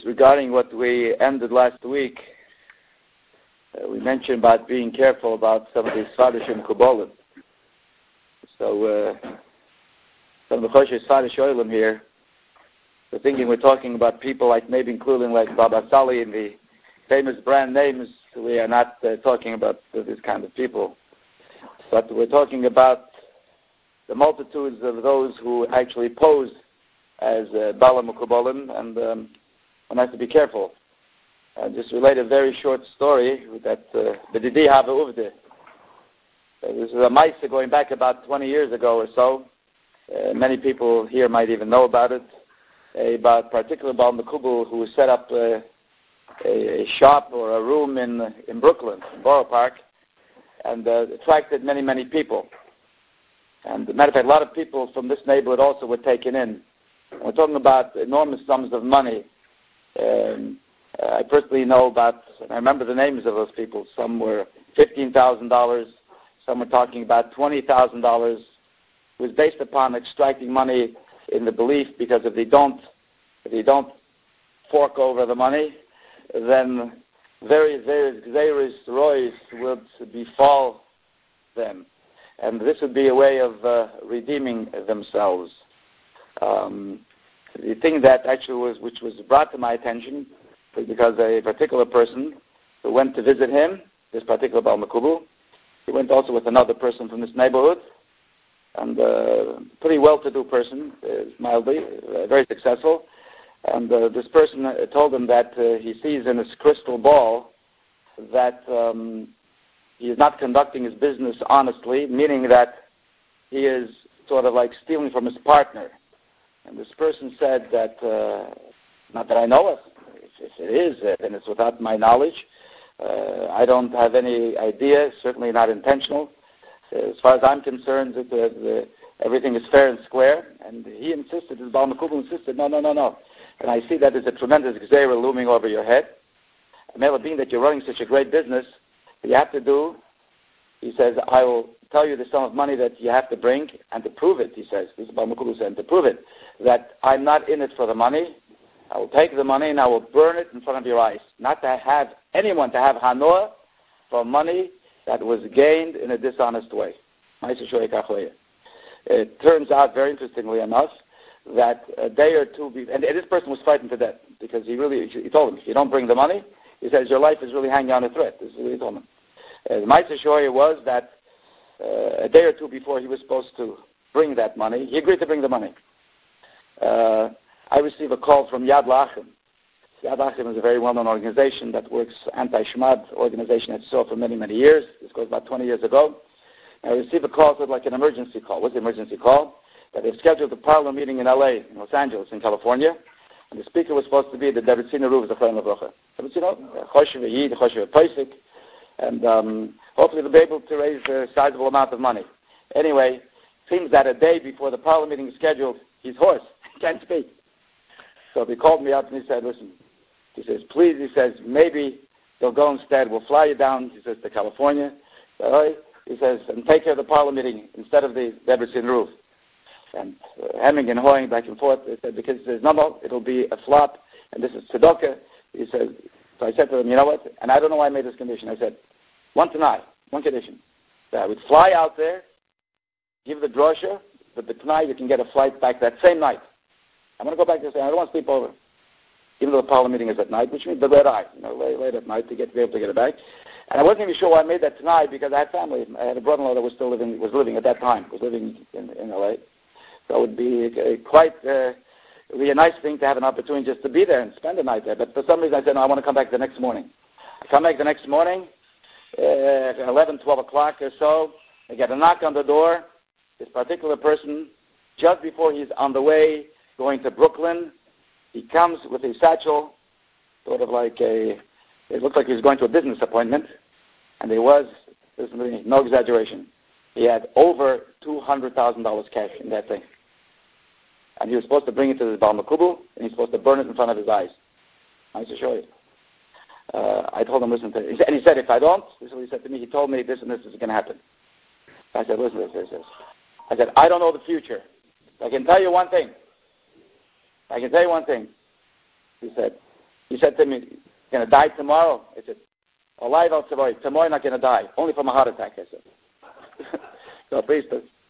regarding what we ended last week. We mentioned about being careful about some of these Sfadishim Kabbalah. So, some of the Choshe Sfadish Oilim here, we're thinking we're talking about people like maybe including like Baba Sali and the famous brand names. We are not talking about this kind of people. But we're talking about the multitudes of those who actually pose as Bala Mukubalim, and one has to be careful. I just relate a very short story that the Didi Hava Uvde. This is a Maisa going back about 20 years ago or so. Many people here might even know about it. About particular Bala Mukubal who set up a shop or a room in Brooklyn, in Borough Park, and attracted many, many people. And as a matter of fact, a lot of people from this neighborhood also were taken in. And we're talking about enormous sums of money. I personally know about, I remember the names of those people. Some were $15,000. Some were talking about $20,000. It was based upon extracting money in the belief, because if you don't fork over the money, then various rois would befall them. And this would be a way of redeeming themselves. The thing that actually which was brought to my attention was because a particular person who went to visit him, this particular Baal Mekubu, he went also with another person from this neighborhood, and pretty well-to-do person, mildly, very successful. And this person told him that he sees in his crystal ball that he is not conducting his business honestly, meaning that he is sort of like stealing from his partner. And this person said that, not that I know of, if it is, then it's without my knowledge. I don't have any idea, certainly not intentional. As far as I'm concerned, everything is fair and square. And he insisted, his Baal Mekubu insisted, no. And I see that there's a tremendous gzeira looming over your head. It being that you're running such a great business, what you have to do, he says, I will tell you the sum of money that you have to bring, and to prove it, he says, this is Baal Mekubu saying, to prove it, that I'm not in it for the money. I will take the money and I will burn it in front of your eyes. Not to have anyone to have hanoah for money that was gained in a dishonest way. It turns out, very interestingly enough, that a day or two, and this person was frightened to death, because he told him, if you don't bring the money, he says, your life is really hanging on a thread. This is what he told him. The Ma'aser Shoya was that a day or two before he was supposed to bring that money, he agreed to bring the money. I received a call from Yad Lachem. Yad Lachem is a very well-known organization that works, anti-Shmad organization at SOA for many, many years. This goes about 20 years ago. I received a call, so like an emergency call. What's the emergency call? That they've scheduled a parlor meeting in LA, in Los Angeles, in California, and the speaker was supposed to be the Devitzina Ruv Zachar Levrocha. Devitzina, Choshev Yid, Choshev Paisik, and hopefully they'll be able to raise a sizable amount of money. Anyway, it seems that a day before the parlor meeting is scheduled, he's hoarse, he can't speak. So he called me up and he said, listen, he says, please, he says, maybe they'll go instead, we'll fly you down, he says, to California. So, he says, and take care of the parlor meeting instead of the Devitzina Ruv. And hemming and hawing back and forth, they said, because he says, no, it'll be a flop, and this is tzedakah. He says, so I said to him, you know what, and I don't know why I made this condition. I said, one condition, that I would fly out there, give the drosha, but the tonight you can get a flight back that same night. I'm going to go back there and say, I don't want to sleep over, even though the parlor meeting is at night, which means the red eye, late at night to be able to get it back. And I wasn't even sure why I made that tonight, because I had family. I had a brother-in-law that was living at that time, was living in L.A., so it would be it would be a nice thing to have an opportunity just to be there and spend the night there. But for some reason I said, no, I want to come back the next morning. I come back the next morning, 11, 12 o'clock or so. I get a knock on the door. This particular person, just before he's on the way going to Brooklyn, he comes with a satchel, sort of like it looked like he was going to a business appointment. And there was, listen to me, no exaggeration, he had over $200,000 cash in that thing. And he was supposed to bring it to the Baal Mekubu, and he's supposed to burn it in front of his eyes. I used to show you. I told him, listen to it. And he said, if I don't, this is what he said to me, he told me this and this is going to happen. I said, listen to this. I said, I don't know the future. I can tell you one thing. He said, He said to me, "You're going to die tomorrow?" I said, "Alive al tomorrow. Tomorrow you're not going to die. Only from a heart attack," I said. So please,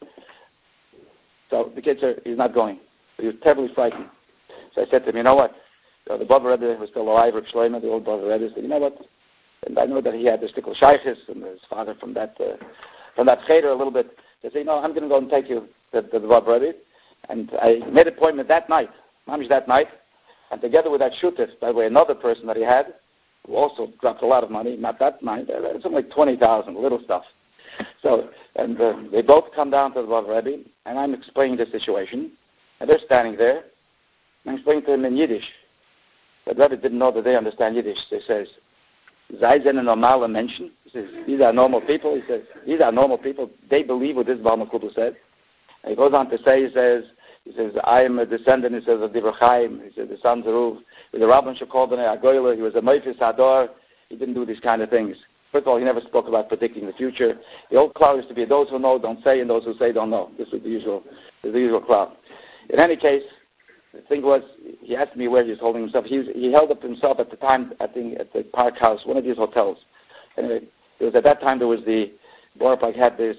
so the kid said he's not going. He was terribly frightened. So I said to him, "You know what? So the Baba Rebbe was still alive, Reb Shlomo, the old Baba Rebbe, said, you know what? And I know that he had the Shtickl Shaykhis and his father from that cheder a little bit. So I said, I'm going to go and take you to the Baba Rebbe." And I made an appointment that night, mamish that night, and together with that shutef, by the way, another person that he had, who also dropped a lot of money, not that night, something like 20,000, little stuff. So, and they both come down to the Baba Rebbe, and I'm explaining the situation, and they're standing there, and I'm explaining to them in Yiddish. But Rebbe didn't know that they understand Yiddish. He says, "Sei eine normale Menschen." He says, "These are normal people." He says, "These are normal people. They believe what this Baal Mekubal said." And he goes on to say, he says, "I am a descendant," he says, "of Divrei Chaim." He says, "The sons of Ruv. The Rabban Shekol B'nai Agoyla. He was a Meifis Hador. He didn't do these kind of things. First of all, he never spoke about predicting the future. The old cloud used to be those who know don't say, and those who say don't know. This was the usual cloud. In any case, the thing was, he asked me where he was holding himself. He held up himself at the time, I think, at the Park House, one of these hotels. Anyway, it was at that time there was the Borough Park had this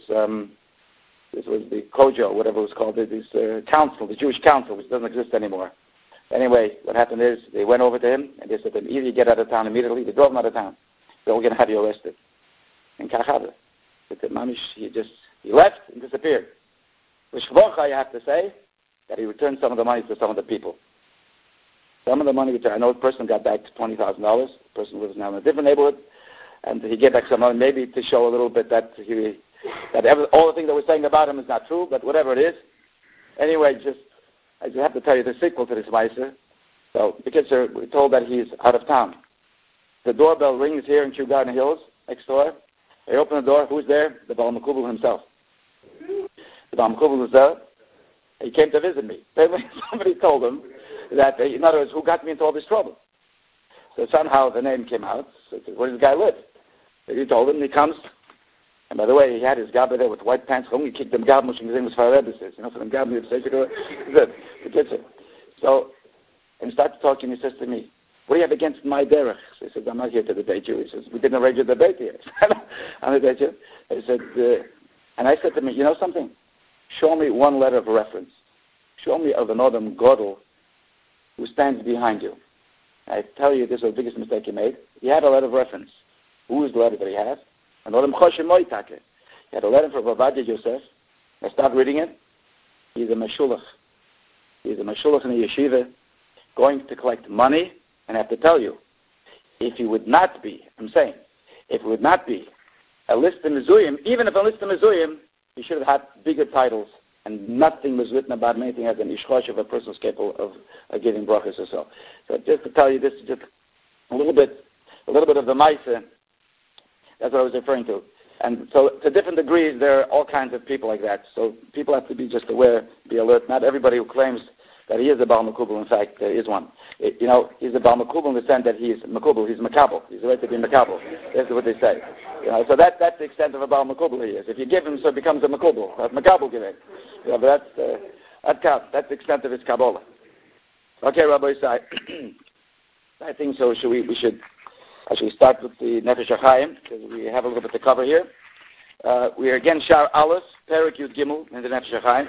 was the Kojo, whatever it was called, this council, the Jewish council, which doesn't exist anymore. Anyway, what happened is they went over to him and they said to him, either you get out of town immediately. They drove him out of town. They're going to have you arrested. And Kachada, he left and disappeared. With Shvocha, you have to say that he returned some of the money to some of the people. Some of the money returned. I know the person got back $20,000. The person was now in a different neighborhood, and he gave back some money, maybe to show a little bit that all the things that we're saying about him is not true, but whatever it is. Anyway, I just have to tell you the sequel to this Meiser. So the kids we're told that he's out of town. The doorbell rings here in Kew Garden Hills, next door. They open the door. Who's there? The Baal Mekubal himself. The Baal Mekubal was there. He came to visit me. Somebody told him that, in other words, who got me into all this trouble? So somehow the name came out. So he said, where does this guy live? So he told him, he comes. And by the way, he had his gabba there with white pants. He kicked them gabba, which was Farebesis. So them gabba, so, and he started talking. He says to me, what do you have against my derech? So he says, I'm not here to debate you. He says, we didn't arrange a debate here. I'm debate you. He said, and I said to him, you know something? Show me one letter of reference. Show me of an Odom Godel who stands behind you. I tell you, this was the biggest mistake he made. He had a letter of reference. Who is the letter that he has? An Odom Choshem Moitake. He had a letter from Ovadia Yosef. I started reading it. He's a Meshulach. He's a Meshulach in a yeshiva going to collect money. And I have to tell you, if he would not be, if it would not be a list in Mizuyim, even if a list in Mizuyim, he should have had bigger titles, and nothing was written about him, anything as an ishchosh of a person who's capable of giving brachas or so. So just to tell you this, just a little bit of the Maisa, that's what I was referring to. And so to different degrees, there are all kinds of people like that. So people have to be just aware, be alert. Not everybody who claims that he is a Baal Mekubal, in fact, is one. He's a Baal Mekubal in the sense that he's Mekubal, he's Makabal. He's right to be Makabal. That's what they say. So that's the extent of a Baal Mekubal he is. If you give him, so it becomes a Mekubal. That's Makabal giving. But that counts. That's the extent of his Kabbalah. Okay, Rabbi Isai. I think so. We should actually start with the Nefesh HaChaim, because we have a little bit to cover here. We are again Shar Aleph, Perek Yud Gimel, in the Nefesh HaChaim.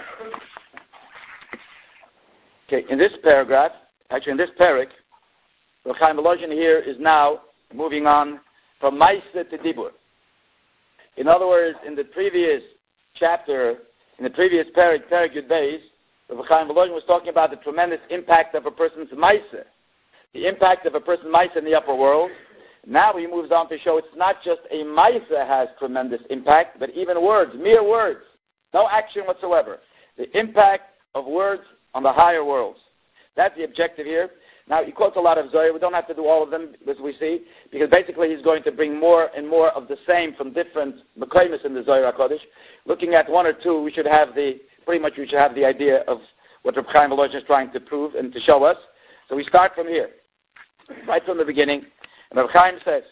Okay, in this paragraph, actually in this Perek, Reb Chaim Volozhin here is now moving on from Maisa to Dibur. In other words, in the previous chapter, in the previous Perek Yud Beis, Reb Chaim Volozhin was talking about the tremendous impact of a person's Maisa, the impact of a person's Maisa in the upper world. Now he moves on to show it's not just a Maisa has tremendous impact, but even words, mere words, no action whatsoever. The impact of words on the higher worlds. That's the objective here. Now, he quotes a lot of Zohar. We don't have to do all of them, as we see, because basically he's going to bring more and more of the same from different Mekaymis in the Zohar HaKodesh. Looking at one or two, we should have the idea of what Reb Chaim Volozhin is trying to prove and to show us. So we start from here, right from the beginning. And Reb Chaim says,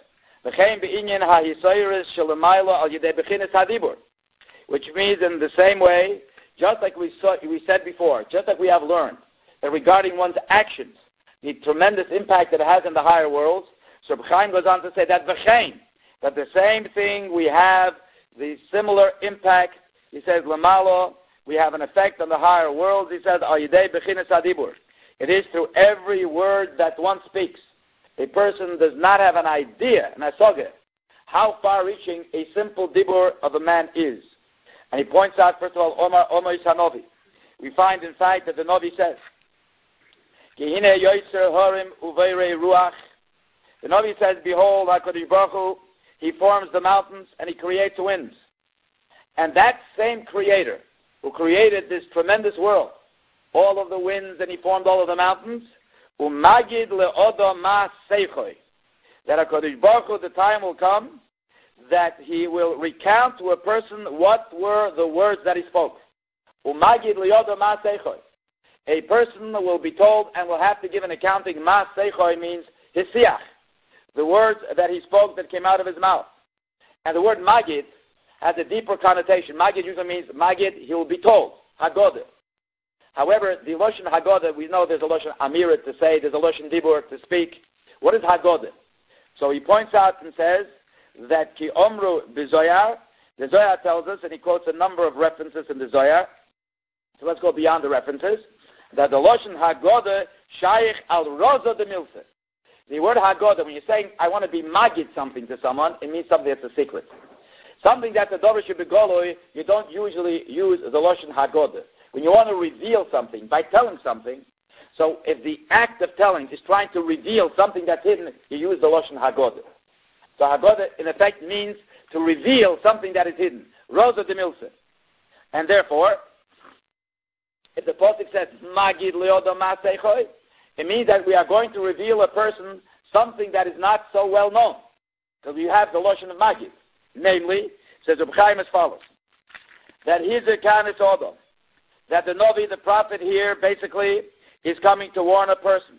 which means in the same way, just like we said before, just like we have learned, that regarding one's actions, the tremendous impact that it has in the higher worlds. So Reb Chaim goes on to say that v'chein, that the same thing we have the similar impact. He says lamalo, we have an effect on the higher worlds. He says al yidei bechinas adibur. It is through every word that one speaks. A person does not have an idea, an asogeh, how far-reaching a simple dibur of a man is. And he points out, first of all, Omar Hanovi. We find, in fact, that the Novi says, Kihine yoyser horim uveirei ruach. The Novi says, behold, HaKadosh Baruch Hu, he forms the mountains and he creates winds. And that same creator who created this tremendous world, all of the winds, and he formed all of the mountains, umagid le'odo ma seichoi, that HaKadosh Baruch Hu, the time will come that he will recount to a person what were the words that he spoke. Umagid le'odo ma seichoi. A person will be told and will have to give an accounting. Ma seichoi means his siach, the words that he spoke that came out of his mouth. And the word magid has a deeper connotation. Magid usually means magid, he will be told, hagodah. However, the Loshen Hagodah, we know there's a Loshen Amirit to say, there's a Loshen Dibur to speak. What is Hagodah? So he points out and says that Ki Omru B'Zoyar, the Zoyar tells us, and he quotes a number of references in the Zoyar. So let's go beyond the references. That the Loshen Hagodah Shaykh al Roza de Milse. The word Hagodah, when you're saying, I want to be magid something to someone, it means something that's a secret. Something that the Dover should be goloi, you don't usually use the Loshen Hagodah. When you want to reveal something by telling something, so if the act of telling is trying to reveal something that's hidden, you use the Loshen Hagodah. So Hagodah, in effect, means to reveal something that is hidden. Rosa de Milse. And therefore, if the Pasuk says, Magid leodo ma seichoi, it means that we are going to reveal a person something that is not so well known. Because you have the Loshen of Magid. Namely, says Reb Chaim as follows, that he's a kanis odom, that the Novi, the prophet here, basically is coming to warn a person.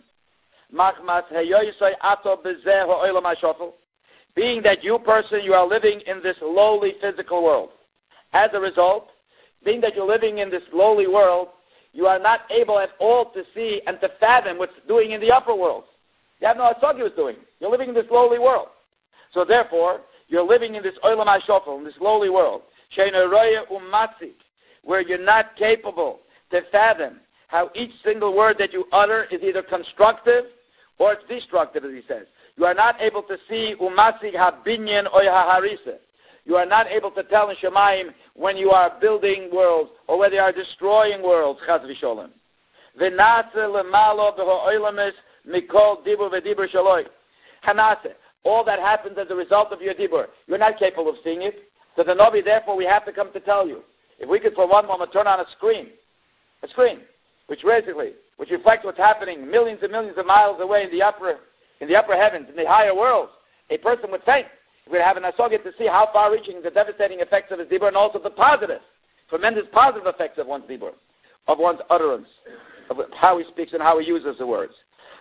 Being that you person, you are living in this lowly physical world. As a result, being that you're living in this lowly world, you are not able at all to see and to fathom what's doing in the upper world. You have no idea what was doing. You're living in this lowly world. So therefore, you're living in this olam hashofel, in this lowly world. Sheina roya umatzik, where you're not capable to fathom how each single word that you utter is either constructive or it's destructive, as he says. You are not able to see umasik habinyan or haharisa. You are not able to tell in Shemaim when you are building worlds or whether you are destroying worlds. Chaz v'sholem. V'nase lemalo b'ho oilamis mikol dibur v'dibur shaloi. Hanase. All that happens as a result of your dibur. You're not capable of seeing it. So the Novi, therefore, we have to come to tell you. If we could for one moment turn on a screen, which reflects what's happening millions and millions of miles away in the upper heavens, in the higher worlds, a person would think, we'd have an asogit to see how far-reaching the devastating effects of his dibur and also the positive, tremendous positive effects of one's dibur, of one's utterance, of how he speaks and how he uses the words.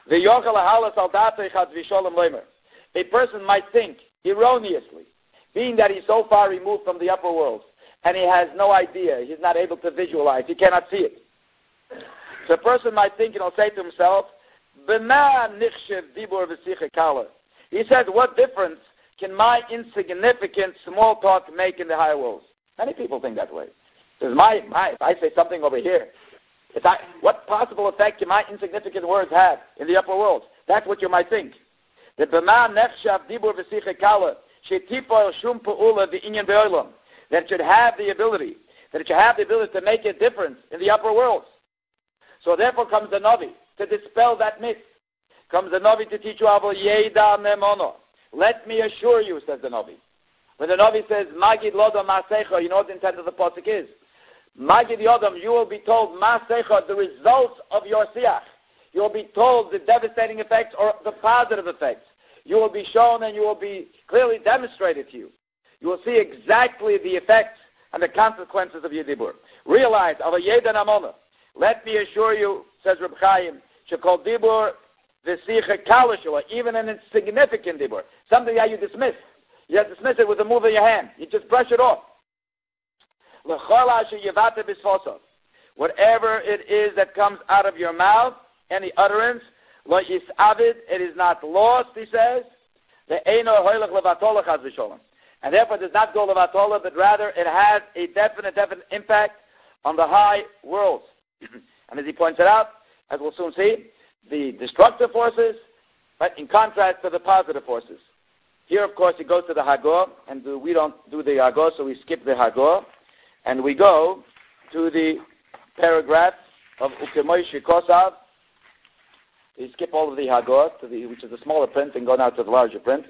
A person might think, erroneously, being that he's so far removed from the upper world, and he has no idea, he's not able to visualize, he cannot see it. So a person might think, say to himself, he said, what difference can my insignificant small talk make in the higher worlds? Many people think that way. Says, if I say something over here, what possible effect can my insignificant words have in the upper world? That's what you might think. That it should have the ability to make a difference in the upper worlds. So therefore comes the Navi to dispel that myth. Comes the Navi to teach you about Yeda Nemono. Let me assure you, says the Navi. When the Navi says, Magid Lodom Masecha, you know what the intent of the Pasuk is. Magid Yodom, you will be told Masecha, the results of your Siach. You will be told the devastating effects or the positive effects. You will be shown and you will be clearly demonstrated to you. You will see exactly the effects and the consequences of your dibur. Realize, let me assure you, says Reb Chaim, shekol dibur v'sicha kalashua, even an insignificant dibur, something that you dismiss. You have to dismiss it with a move of your hand. You just brush it off. Whatever it is that comes out of your mouth, any utterance, Lo yis'avid, it is not lost, he says. The eino hoylech levatola chas v'sholem. And therefore does not go levatola, but rather it has a definite impact on the high worlds. And as he points it out, as we'll soon see, the destructive forces, but in contrast to the positive forces. Here, of course, he goes to the Hagor, and we don't do the Hagor, so we skip the Hagor, and we go to the paragraph of Ukemoishi Kosav. We skip all of the Hagor, which is the smaller print, and go now to the larger print.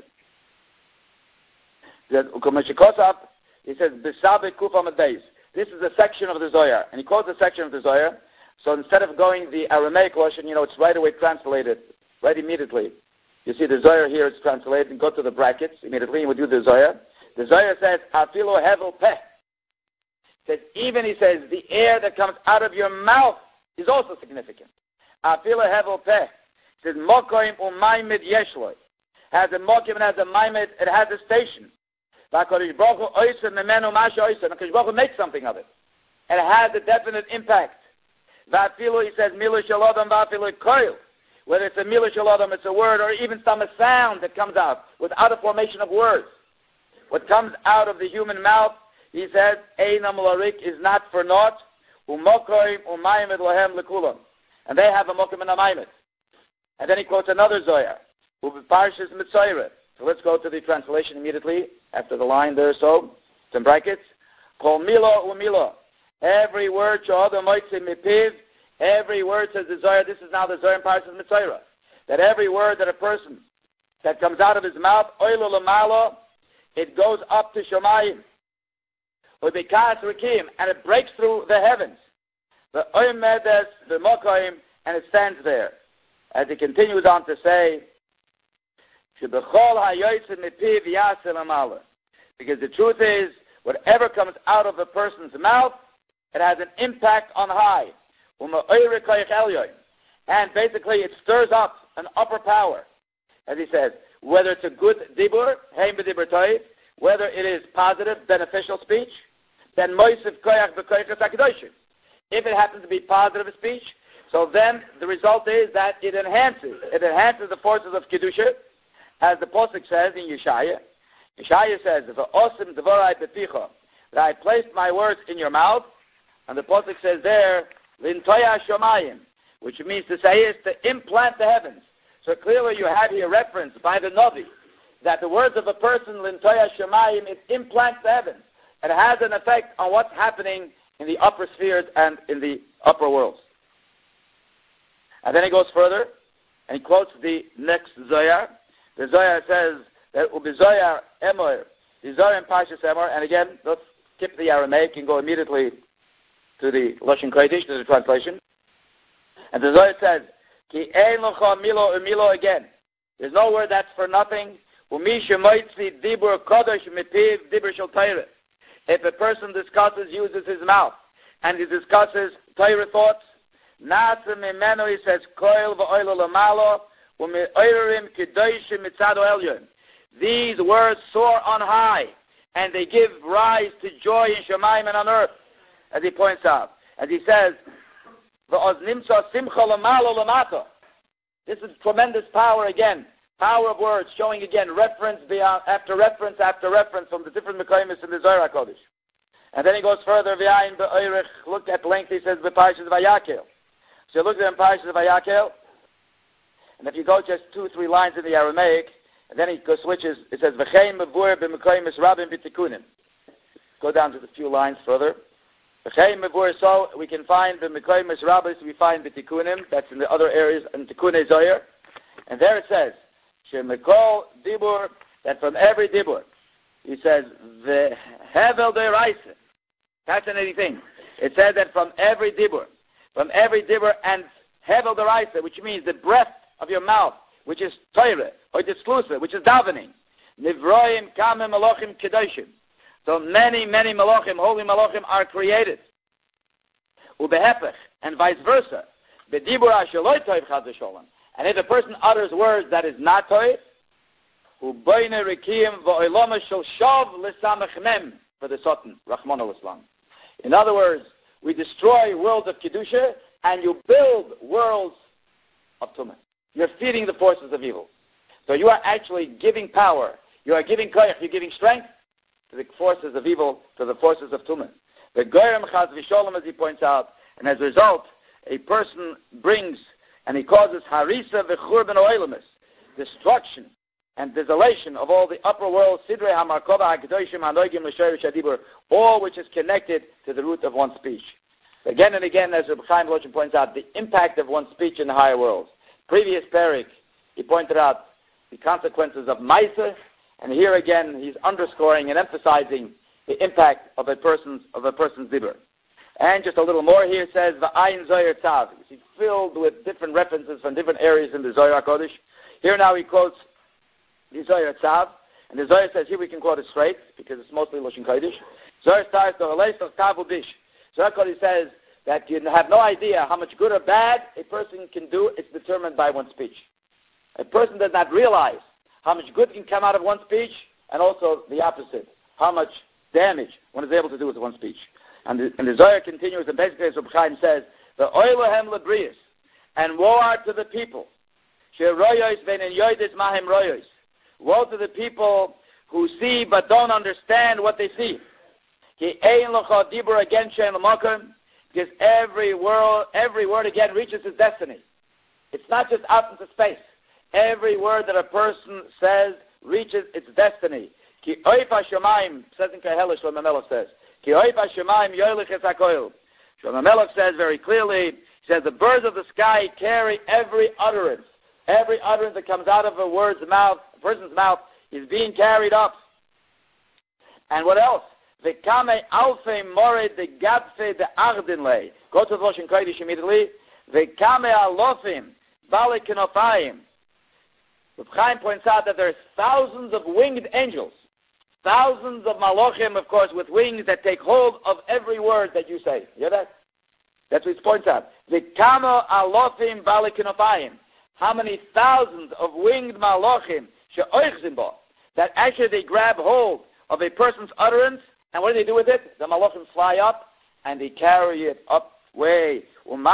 Ukemoishi Kosav, he says, Besabe Kufam Beis. This is a section of the Zohar, and he calls the section of the Zohar. So instead of going the Aramaic version, it's right away translated, right immediately. You see the Zohar here is translated, and go to the brackets immediately, and we do the Zohar. The Zohar says, Afilo hevel peh. Says, even, he says, the air that comes out of your mouth is also significant. Afilo hevel peh. It says, Mokoim u'maimid yeshloi. Has a mokim and has a maimid, it has a station. HaKadosh Baruch Hu oiser memenu masha oiser. HaKadosh Baruch Hu makes something of it. And it has a definite impact. Va'afilu, he says, milu shalodam va'afilu koil. Whether it's a milu shalodam, it's a word, or even a sound that comes out without a formation of words. What comes out of the human mouth, he says, einam larik, is not for naught. Umokoim umayimid lohem lekulam. And they have a mokim and a maimid. And then he quotes another Zohar. Ubiparshis mitzayre. So let's go to the translation immediately after the line there. So it's in brackets. Kol milo umilo. Every word every word, says the Zohar, this is now the Zohar in Parshas Mitzayra, that every word that a person that comes out of his mouth, oilo lamalo, it goes up to Shomayim, ubikas rikim, and it breaks through the heavens, the oimedes, the mokoim, and it stands there. As he continues on to say, because the truth is, whatever comes out of a person's mouth, it has an impact on high. And basically it stirs up an upper power. As he says, whether it's a good dibur, whether it is positive, beneficial speech, then if it happens to be positive speech, so then the result is that it enhances the forces of Kedusha, as the Pasuk says in Yeshaya. Yeshaya says, that I placed my words in your mouth, and the Pasuk says there, Lintoya Shomayim, which means to say is to implant the heavens. So clearly you have here reference by the Navi that the words of a person, Lintoya Shomayim, it implants the heavens. It has an effect on what's happening in the upper spheres and in the upper worlds. And then he goes further, and he quotes the next Zohar. The Zohar says that Ubizohar Emor, the Zohar in Parshas Emor, and again, let's skip the Aramaic and go immediately to the Lashon Kodesh, to the translation. And the Zohar says, Ki ein locha milo umilo, again. There's no word that's for nothing. Umi shemoitzi dibur kodesh mipiv dibur shel Torah. If a person uses his mouth, and he discusses Torah thoughts, nasa mimeno, he says, koil v'oilo lamalo, u'me'oirim kedoshim mitzado elyon. These words soar on high, and they give rise to joy in Shemayim and on earth, as he points out. As he says, this is tremendous power again. Power of words, showing again reference after reference after reference from the different Mekaymis in the Zohar HaKodesh. And then he goes further, look at length, he says, Parshas Vayakel. So you look at Parshas Vayakel, and if you go just 2-3 lines in the Aramaic, and then he switches, it says, V'chein mevur b'Mekaymis rabim b'tikunim. Go down to the few lines further. So we can find the Mekaymis Rabbis, we find the Tikkunim, that's in the other areas, in Tikkunei Zohar. And there it says, Shemekol Dibur, that from every Dibur, he says, the Hevel Deiraisa. Fascinating thing. It says that from every Dibur, and Hevel Deiraisa, which means the breath of your mouth, which is Torah, or it's exclusive, which is davening. Nivroim Kamim Elohim Kedoshim. So many, many malachim, holy malachim, are created. Ubehepech, and vice versa. Bedibur asheloi toiv chas v'sholem. And if a person utters words that is not toiv, uboine rikim v'oiloma shel shav l'samech mem, for the Satan, Rahman al-Islam. In other words, we destroy worlds of Kedusha, and you build worlds of Tumah. you're feeding the forces of evil. So you are actually giving power. You are giving koyach, you're giving strength to the forces of evil, to the forces of tumah. The goyim chaz v'sholem, as he points out, and as a result, a person brings and he causes harisa v'churban oilemis, destruction and desolation of all the upper world, sidrei hamarkova ha'kedoshim ha'noigim l'shayrish hadibur, all which is connected to the root of one's speech. Again and again, as Reb Chaim Loshin points out, the impact of one's speech in the higher worlds. Previous parak, he pointed out the consequences of Maisa, and here again he's underscoring and emphasizing the impact of a person's dibur. And just a little more here, it says V'ayin Zohar Tzav. He's filled with different references from different areas in the Zohar HaKodesh. Here now he quotes the Zohar Tzav, and the Zohar says here we can quote it straight because it's mostly Lashon Kodesh. Zohar starts the Halei Tav Ubish. Zohar HaKodesh says that you have no idea how much good or bad a person can do. It's determined by one's speech. A person does not realize how much good can come out of one's speech, and also the opposite, how much damage one is able to do with one's speech. And the Zohar continues, and basically as Reb Chaim says, the oilohem lebrius, and woe are to the people, sheroyos ve'en yoydes mahem royos, woe to the people who see but don't understand what they see. Ki ein locha dibur again shein l'makom, because every word again reaches its destiny. It's not just out into space. Every word that a person says reaches its destiny. Ki oif hashamayim, says in Kahela, Shlomo Melech says, Ki oif hashamayim yoylich es hakoil. Shlomo Melech says very clearly, he says, the birds of the sky carry every utterance. Every utterance that comes out of a person's mouth, is being carried up. And what else? V'kame alfei mored de gadfe de ardinle. Go to the Lashon Kodesh immediately. V'kame alofim bale kenofayim. Reb Chaim points out that there are thousands of winged angels, thousands of malachim, of course, with wings that take hold of every word that you say. You hear that? That's what he points out. V'kame alofim bale kenofayim. How many thousands of winged malachim she'oichzim bo, that actually they grab hold of a person's utterance. And what do they do with it? The malachim fly up, and they carry it up way. And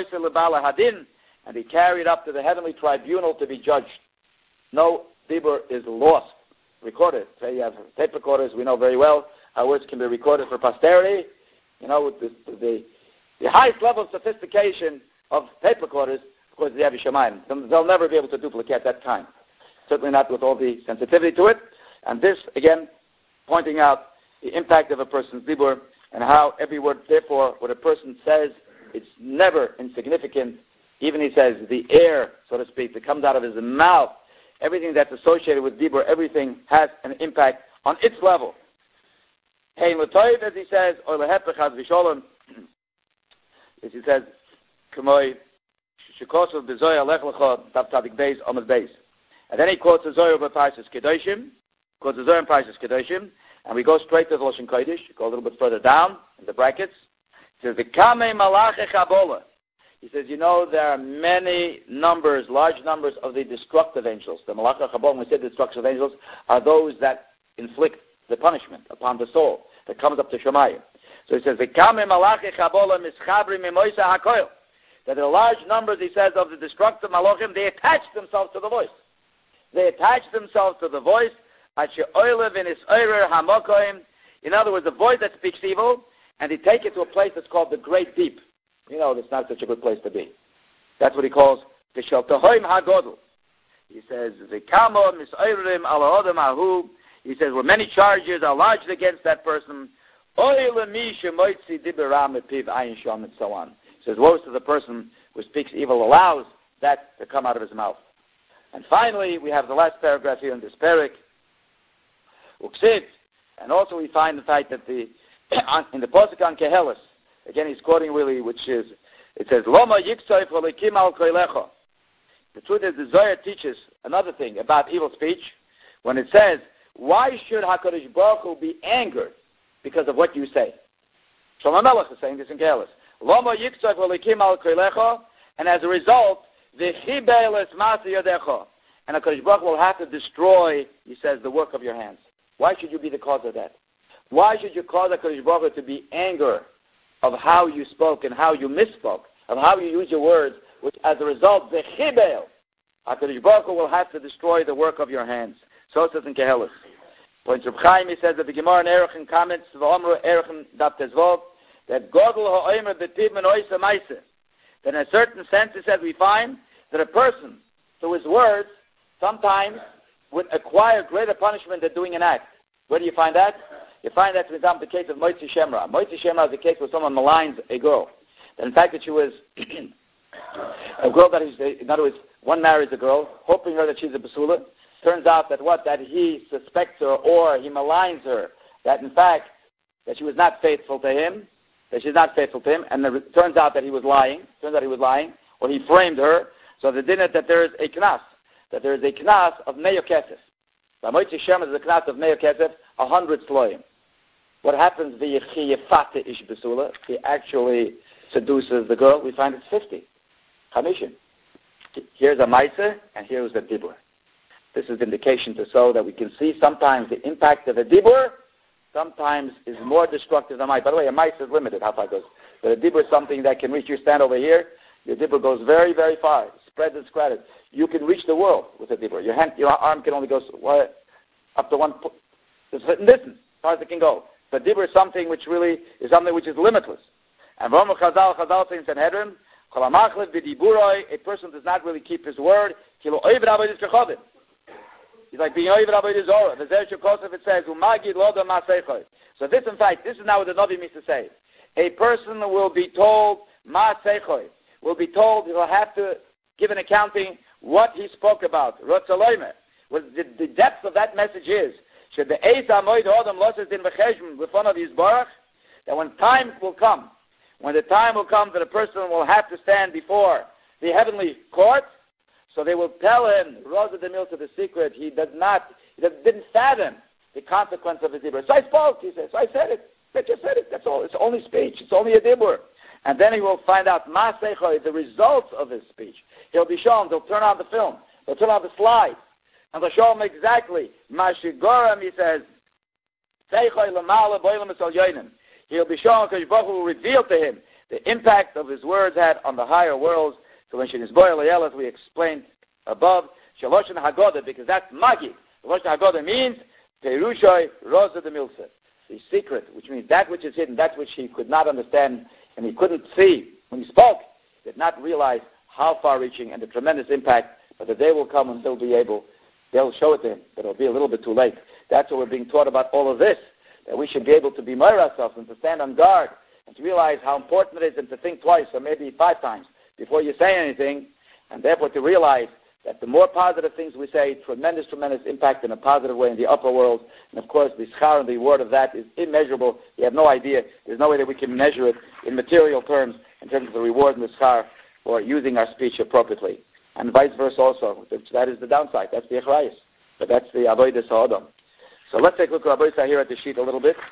they carry it up to the heavenly tribunal to be judged. No dibur is lost. Recorded. So you have tape recorders, we know very well how words can be recorded for posterity. You know, with the highest level of sophistication of tape recorders, of course, the Avi Shamayim. They'll never be able to duplicate that kind. Certainly not with all the sensitivity to it. And this, again, pointing out the impact of a person's dibur, and how every word, therefore, what a person says, it's never insignificant. Even he says, the air, so to speak, that comes out of his mouth, everything that's associated with dibur, everything has an impact on its level. Hein l'toiv, as he says, or lehepech has v'sholem, as he says, k'moi, shekosov b'zoya lech l'cha, tav tadik beis, omad beis. And then he quotes the Zohar by Parshas Kedoshim, quotes the Zohar in Parshas Kedoshim, and we go straight to the Lashon Kodesh, go a little bit further down in the brackets. It says, V'kamei malache chabola. He says, you know, there are many numbers, large numbers of the destructive angels. The malache chabola, when we say destructive angels, are those that inflict the punishment upon the soul that comes up to Shemayim. So he says, V'kamei malache chabola mischabri mimoisa hakoil. That there are large numbers, he says, of the destructive malachim, they attach themselves to the voice. They attach themselves to the voice. In other words, the voice that speaks evil, and they take it to a place that's called the Great Deep. You know, that's not such a good place to be. That's what he calls the Sheltahoim HaGodel. He says, he says, where many charges are lodged against that person, and so on. He says, woe to the person who speaks evil, allows that to come out of his mouth. And finally, we have the last paragraph here in this parak. And also we find the fact that in the Pasuk on Kehelis, again he's quoting really, which is, it says, Loma yiksoif v'likim al koilecha. The truth is, the Zohar teaches another thing about evil speech, when it says, why should HaKadosh Baruch Hu be angered because of what you say? Shlomo Melech is saying this in Kehelis. Loma yiksoif v'likim al koilecha, and as a result, v'chibel es ma'aseh yodecha. And HaKadosh Baruch Hu will have to destroy, he says, the work of your hands. Why should you be the cause of that? Why should you cause HaKadosh Baruch Hu to be anger of how you spoke and how you misspoke, of how you use your words, which as a result, the chibel, HaKadosh Baruch Hu will have to destroy the work of your hands. So it says in Kehelich. Point Reb Chaim, he says that the Gemara in Erechin comments, V'omru Erechin Daf Tezvov, that Godel ha'omer b'tiv men oisa maise. That in a certain sense, he said, we find that a person, through his words, sometimes would acquire greater punishment than doing an act. Where do you find that? You find that, for example, the case of Moitzi Shemra. Moitzi Shemra is the case where someone maligns a girl. That in fact that she was a girl that is, in other words, one marries a girl, hoping her that she's a basula. Turns out that that he suspects her or he maligns her, that in fact that she was not faithful to him, and it turns out that he was lying. Or he framed her. So the dinner that there is a knas, of Meyo Kesef. By Moitzi Shemra is a knas of Meyo Kesef, 100 sloyim. What happens if he actually seduces the girl? We find it's 50. Chamishin. Here's a Maisa, and here's a Dibur. This is the indication to show that we can see sometimes the impact of a Dibur sometimes is more destructive than a Maisa. By the way, a Maisa is limited how far it goes. But a Dibur is something that can reach. You stand over here, your Dibur goes very, very far. Spreads and spreads. You can reach the world with a Dibur. Your arm can only go up to one certain distance, as far as it can go. But Dibur is something which really is something which is limitless. And Rama Chazal says in Sanhedrin, a person does not really keep his word. He's like being over Avodah Zorah. It says, so this, in fact, this is now what the Navi means to say. A person will be told, will be told he will have to give an accounting what he spoke about. What the depth of that message is. That when time will come, that a person will have to stand before the heavenly court, so they will tell him, Rosa de Mil, to the secret, he didn't fathom the consequence of his dibur. So I spoke, he says, so I said it. I just said it, that's all. It's only speech, it's only a dibur. And then he will find out, the results of his speech. He'll be shown, they'll turn on the film, they'll turn on the slide, and they'll show him exactly, Mashigoram, he says, he'll be shown, because Baruch Hu will reveal to him the impact of his words had on the higher worlds. So when as we explained above, Shaloshin Hagodah, because that's Magi. Shaloshin Hagodah means Perushay Rosa de Milsa. The secret, which means that which is hidden, that which he could not understand and he couldn't see when he spoke, did not realize how far-reaching and the tremendous impact. But the day will come when they'll show it to him, but it'll be a little bit too late. That's what we're being taught about all of this, that we should be able to be more ourselves and to stand on guard and to realize how important it is and to think twice or maybe 5 times before you say anything, and therefore to realize that the more positive things we say, tremendous impact in a positive way in the upper world. And of course, the schar and the reward of that is immeasurable. You have no idea. There's no way that we can measure it in material terms in terms of the reward and the schar for using our speech appropriately. And vice versa also. That is the downside. That's the echrayis. But that's the avodas ha'adam. So let's take a look at avodas here at the sheet a little bit.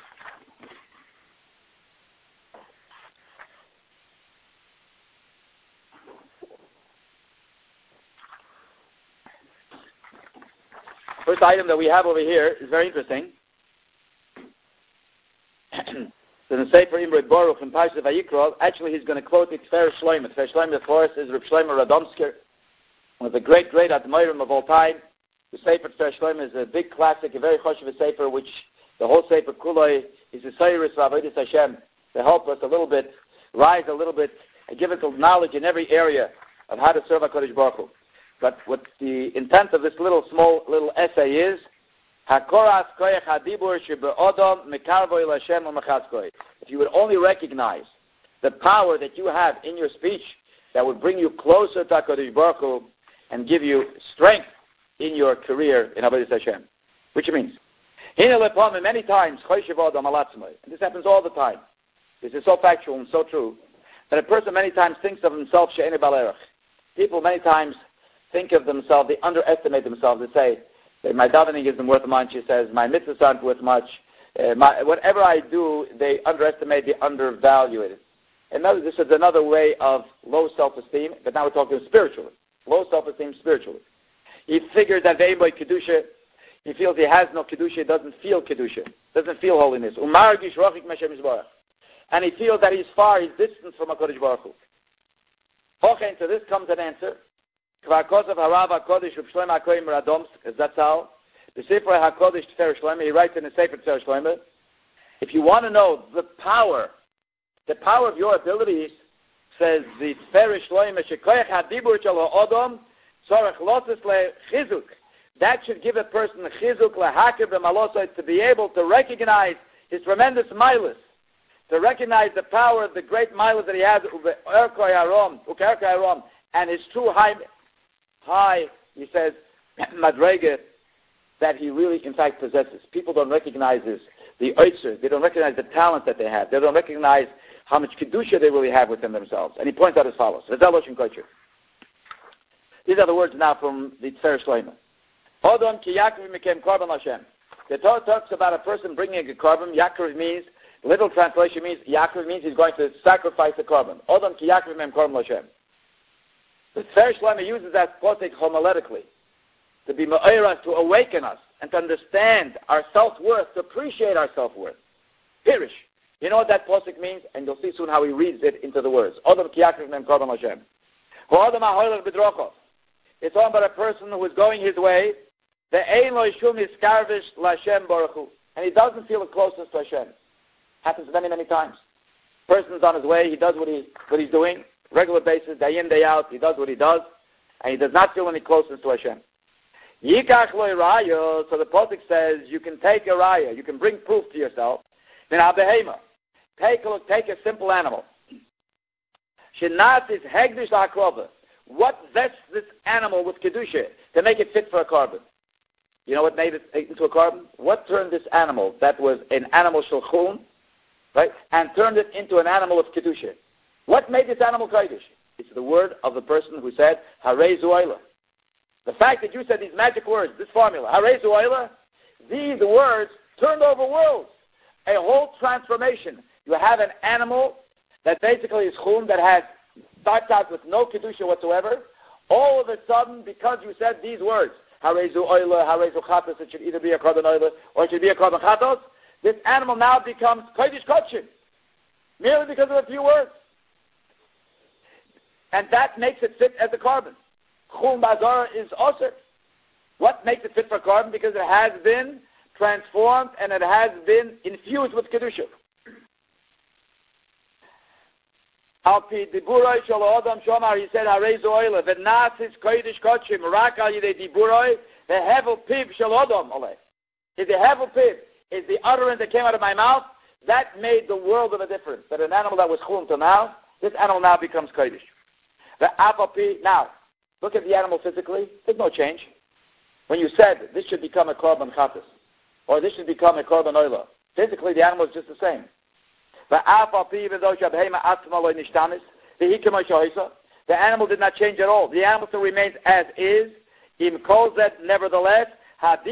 First item that we have over here is very interesting. So in the Sefer Imre Baruch in Parashat Vayikra, actually he's going to quote the Tfer Shlomo. Tfer Shlomo, of course, is Reb Shlomo Radomsker, one of the great admirim of all time. The Sefer Tfer Shlomo is a big classic, a very choshev Sefer, which the whole Sefer Kuloi is a Seiris Avodas Hashem to help us a little bit, rise a little bit, and give us knowledge in every area of how to serve HaKadosh Baruch Hu. But what the intent of this little essay is, Hakoras koyach hadibur shebe'odom mekarvo el Hashem u'mechatzkoi. If you would only recognize the power that you have in your speech, that would bring you closer to HaKadosh Baruch Hu and give you strength in your career in Avodas Hashem. Which means, many times, and this happens all the time. This is so factual and so true, that a person many times thinks of himself she'ene balerach. People many times think of themselves, they underestimate themselves. They say, my davening isn't worth much. She says, my mitzvahs aren't worth much. Whatever I do, they underestimate, they undervalue it. And this is another way of low self-esteem, but now we're talking spiritually. Low self-esteem spiritually. He figures that Ve'eboy Kedusha, he feels he has no Kedusha, doesn't feel Kedusha, doesn't feel holiness. And he feels that he's far, he's distant from HaKadosh Baruch Hu. Okay, so this comes an answer. Kvarkosov Harav HaKodesh Reb Shlomo HaKohen Radomsk Zatzal, the Sefer HaKodesh Tiferes Shlomo, he writes in the Sefer Tiferes Shlomo, if you want to know the power of your abilities, says the Tiferes Shlomo, Shekoyach HaDibur Shel HaOdom, Tzorech Lotzes LeChizuk. That should give a person Chizuk LeHaker B'Malosai, to be able to recognize his tremendous milas, to recognize the power of the great milas that he has, and his true high, he says, madrega, that he really, in fact, possesses. People don't recognize this, the oitzer. They don't recognize the talent that they have. They don't recognize how much kedusha they really have within themselves. And he points out as follows. These are the words now from the Tiferes Shlomo. Odom ki Yaakov became korban Hashem. The Torah talks about a person bringing a korban. Yaakov means, little translation means, Yaakov means he's going to sacrifice a korban. Odom ki Yaakov became korban Hashem. The Tiferes Shlomo uses that posik homiletically, to be ma'ira, to awaken us, and to understand our self-worth, to appreciate our self-worth. Pirish. You know what that posik means? And you'll see soon how he reads it into the words. Odom ki Yaakov became korban Hashem. Odom ha'hoylech b'drochov. It's talking about a person who is going his way, and he doesn't feel the closeness to Hashem. Happens many, many times. Person's on his way, he does what he's doing, regular basis, day in, day out, he does what he does, and he does not feel any closeness to Hashem. So the Pasuk says, you can take a raya, you can bring proof to yourself. Then take a simple animal. What vests this animal with kedusha to make it fit for a korban? You know what made it into a korban? What turned this animal that was an animal shulchun, right, and turned it into an animal of kedusha? What made this animal kodesh? It's the word of the person who said Harei Zu'ayla. The fact that you said these magic words, this formula, Harei Zu'ayla, these words turned over worlds. A whole transformation. You have an animal that basically is chum, that starts out with no kedusha whatsoever. All of a sudden, because you said these words, Harezu oila, harezu chatos, it should either be a korban oila or it should be a korban chatos, this animal now becomes kodesh kodshim, merely because of a few words. And that makes it fit as a korban. Chum bazara is osir. What makes it fit for korban? Because it has been transformed and it has been infused with kedusha. Alpi diburoi shel Adam Shomar, he said, Harezu oila, v'nasis kodesh kodshim, rak al yidei diburoi, v'hevel piv shel Adam oleh. Is the hevel piv, is the utterance that came out of my mouth, that made the world of a difference. That an animal that was chum till now, this animal now becomes kodesh. Now, look at the animal physically, there's no change. When you said, this should become a korban chatas, or this should become a korban oila, physically the animal is just the same. The animal did not change at all. The animal still remains as is. Nevertheless, and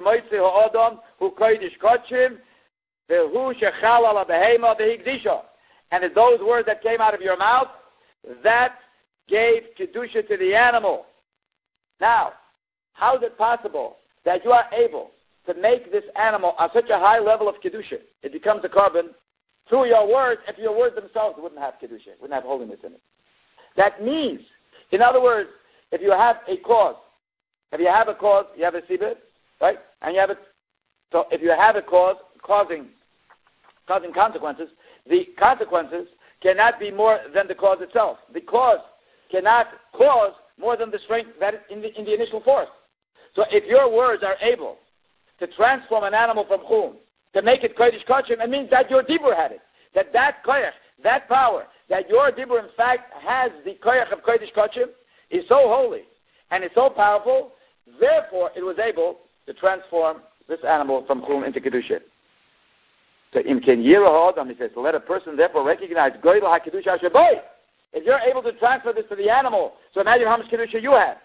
it's those words that came out of your mouth that gave kedusha to the animal. Now, how is it possible that you are able to make this animal on such a high level of kedusha? It becomes a korban through your words. If your words themselves wouldn't have kedusha, wouldn't have holiness in it. That means, in other words, if you have a cause, you have a sibir, right? And so if you have a cause causing consequences, the consequences cannot be more than the cause itself. The cause cannot cause more than the strength that is in the initial force. So if your words are able to transform an animal from chum, to make it kodesh kodshim, it means that your dibur had it. That koyach, that power, that your dibur in fact has the koyach of kodesh kodshim, is so holy and is so powerful, therefore it was able to transform this animal from chum into kedusha. So in Ken Yirah Adam, he says, let a person therefore recognize goyel ha-kedusha shaboy. If you're able to transfer this to the animal, so imagine how much kedusha you have.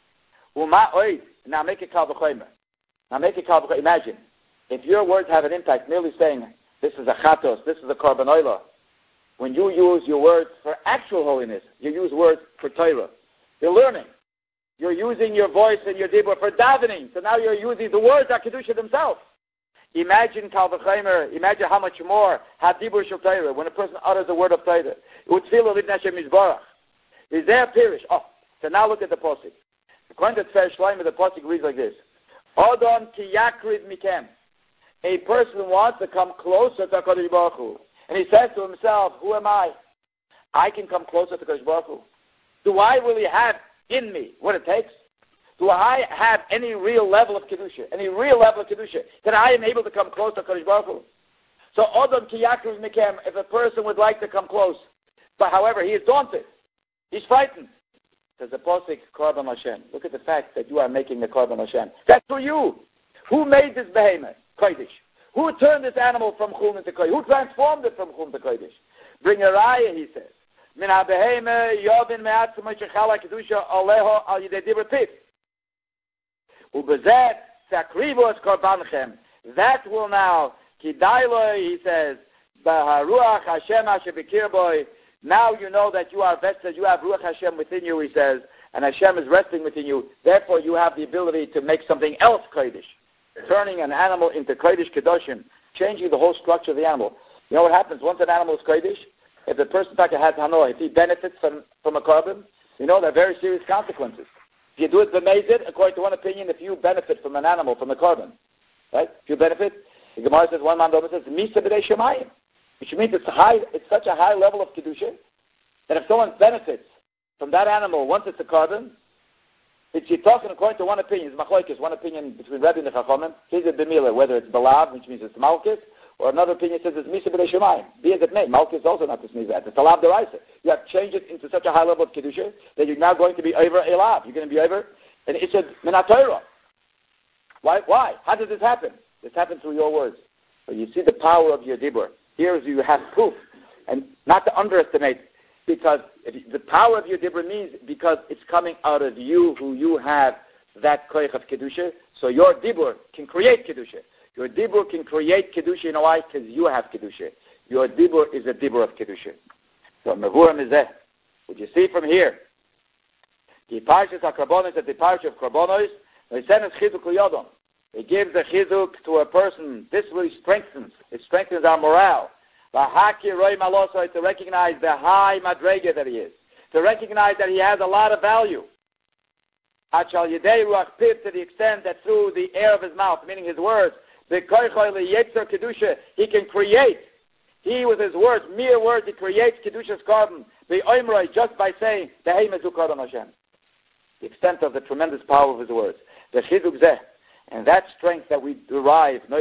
Now make it kal v'chomer. Imagine. If your words have an impact, merely saying, this is a chatos, this is a korban oila, when you use your words for actual holiness, you use words for Torah. You're learning. You're using your voice and your dibur for davening. So now you're using the words are kedusha themselves. Imagine kal v'chomer, imagine how much more hadibur shel Torah, when a person utters a word of Torah. It would feel a livnei Hashem mizbarach. Is there a pirish? So now look at the Pasuk. According to Tfer Shloim, the Pasuk reads like this. Odom ki yakrid mikem. A person wants to come closer to HaKadosh Baruch Hu. And he says to himself, who am I? I can come closer to HaKadosh Baruch Hu. Do I really have in me what it takes? Do I have any real level of Kedusha? Any real level of Kedusha? That I am able to come close to HaKadosh Baruch Hu? So, Odom ki yakrid mikem, if a person would like to come close, but however, he is daunted. He's frightened. There's a Pasuk, Korban Hashem. Look at the fact that you are making the Korban Hashem. That's for you. Who made this behemoth? Kodesh. Who turned this animal from Chum into Kodesh? Who transformed it from Chum to Kodesh? Bring a raya, he says. Min ha-behemoth yobin me'atzim ha'shechala kedusha aleho al yidei dibur pif. Ubezet sakrivo es korbanchem. That will now, kidayloi, he says, b'haruach Hashem asher b'kir boi. Now you know that you are vested, you have Ruach Hashem within you, he says, and Hashem is resting within you. Therefore, you have the ability to make something else Kodesh, turning an animal into Kodesh Kedoshim, changing the whole structure of the animal. You know what happens once an animal is Kodesh? If the person has Hanoi, if he benefits from a carbon, you know there are very serious consequences. If you do it b'mezid, according to one opinion, if you benefit from an animal, from a carbon, right? If you benefit, the Gemara says, one man says, Misa b'dei Shemayim. Which means it's such a high level of Kedusha that if someone benefits from that animal once it's a carbon, you're talking according to one opinion. It's machlokes, one opinion between Rebbe and the Chachamim. Here's a b'mila, whether it's balav, which means it's malchus, or another opinion says it's misa b'dei shemayim. Be as it may, malchus is also not this misa. It's a lav deraisa. You have to change it into such a high level of Kedusha that you're now going to be over a lav. You're going to be over an Issad min haTorah. Why? How did this happen? This happened through your words. So you see the power of your dibur. Here you have proof, and not to underestimate, because the power of your dibur means because it's coming out of you, who you have that koich of kedusha. So your dibur can create kedusha. Your dibur can create kedusha. You know why? Because you have kedusha. Your dibur is a dibur of kedusha. So mevuram is that. What you see from here? The parshas hakarbonos, at the parsha of karbonos, they send us chizuk liyodom. It gives a chizuk to a person. This really strengthens. It strengthens our morale. To recognize the high madrega that he is. To recognize that he has a lot of value. To the extent that through the air of his mouth, meaning his words, he can create. He, with his words, mere words, he creates kedusha's carbon. Just by saying, the extent of the tremendous power of his words. The chizuk zeh. And that strength that we derive, this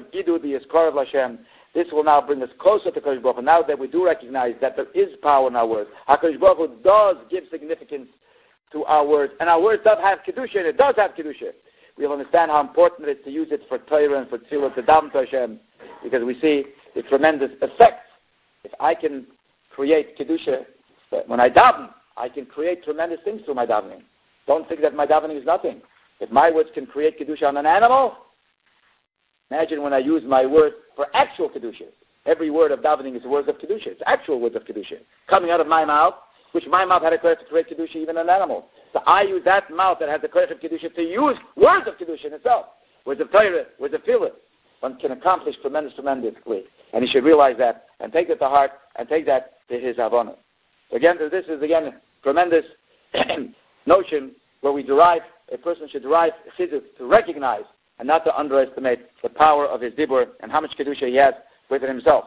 will now bring us closer to HaKadosh Baruch Hu. Now that we do recognize that there is power in our words, HaKadosh Baruch Hu does give significance to our words, and our words does have Kedusha, and it does have Kedusha. We'll understand how important it is to use it for Torah and for Tzilut, to daven to Hashem, because we see the tremendous effects. If I can create Kedusha, when I daven, I can create tremendous things through my davening. Don't think that my davening is nothing. If my words can create Kedusha on an animal, imagine when I use my words for actual Kedusha. Every word of davening is words of Kedusha. It's actual words of Kedusha. Coming out of my mouth, which my mouth had a courage to create Kedusha even an animal. So I use that mouth that has the courage of Kedusha to use words of Kedusha in itself. Words of Torah, words of Tefillah. One can accomplish tremendously. And he should realize that and take it to heart and take that to his Havana. Again, this is a tremendous notion where a person should derive chizuk to recognize and not to underestimate the power of his dibur and how much kedusha he has within himself.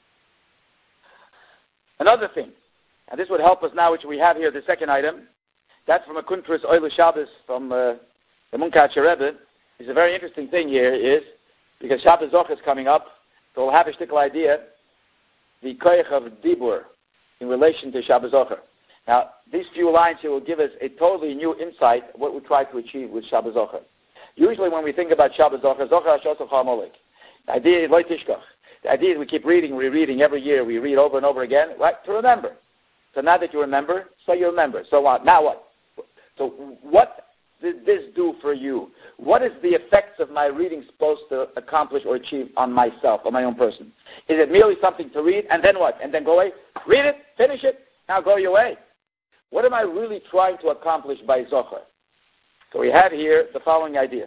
Another thing, and this would help us now, which we have here, the second item, that's from a Kuntras Oile Shabbos from the Munkacher Rebbe. It's a very interesting thing here is, because Shabbos Zoch is coming up, so we'll have a shtickle idea, the koich of dibur in relation to Shabbos Zocher. Now, these few lines here will give us a totally new insight of what we try to achieve with Shabbos Zocher. Usually when we think about Shabbos Zocher, Zocher HaShosach HaMolek. The idea is Lo Tishkach. The idea is we keep rereading every year. We read over and over again, right, to remember. So now that you remember, so you remember. So what? Now what? So what did this do for you? What is the effects of my reading supposed to accomplish or achieve on myself, on my own person? Is it merely something to read, and then what? And then go away? Read it, finish it, now go your way. What am I really trying to accomplish by Zocher? So we have here the following idea.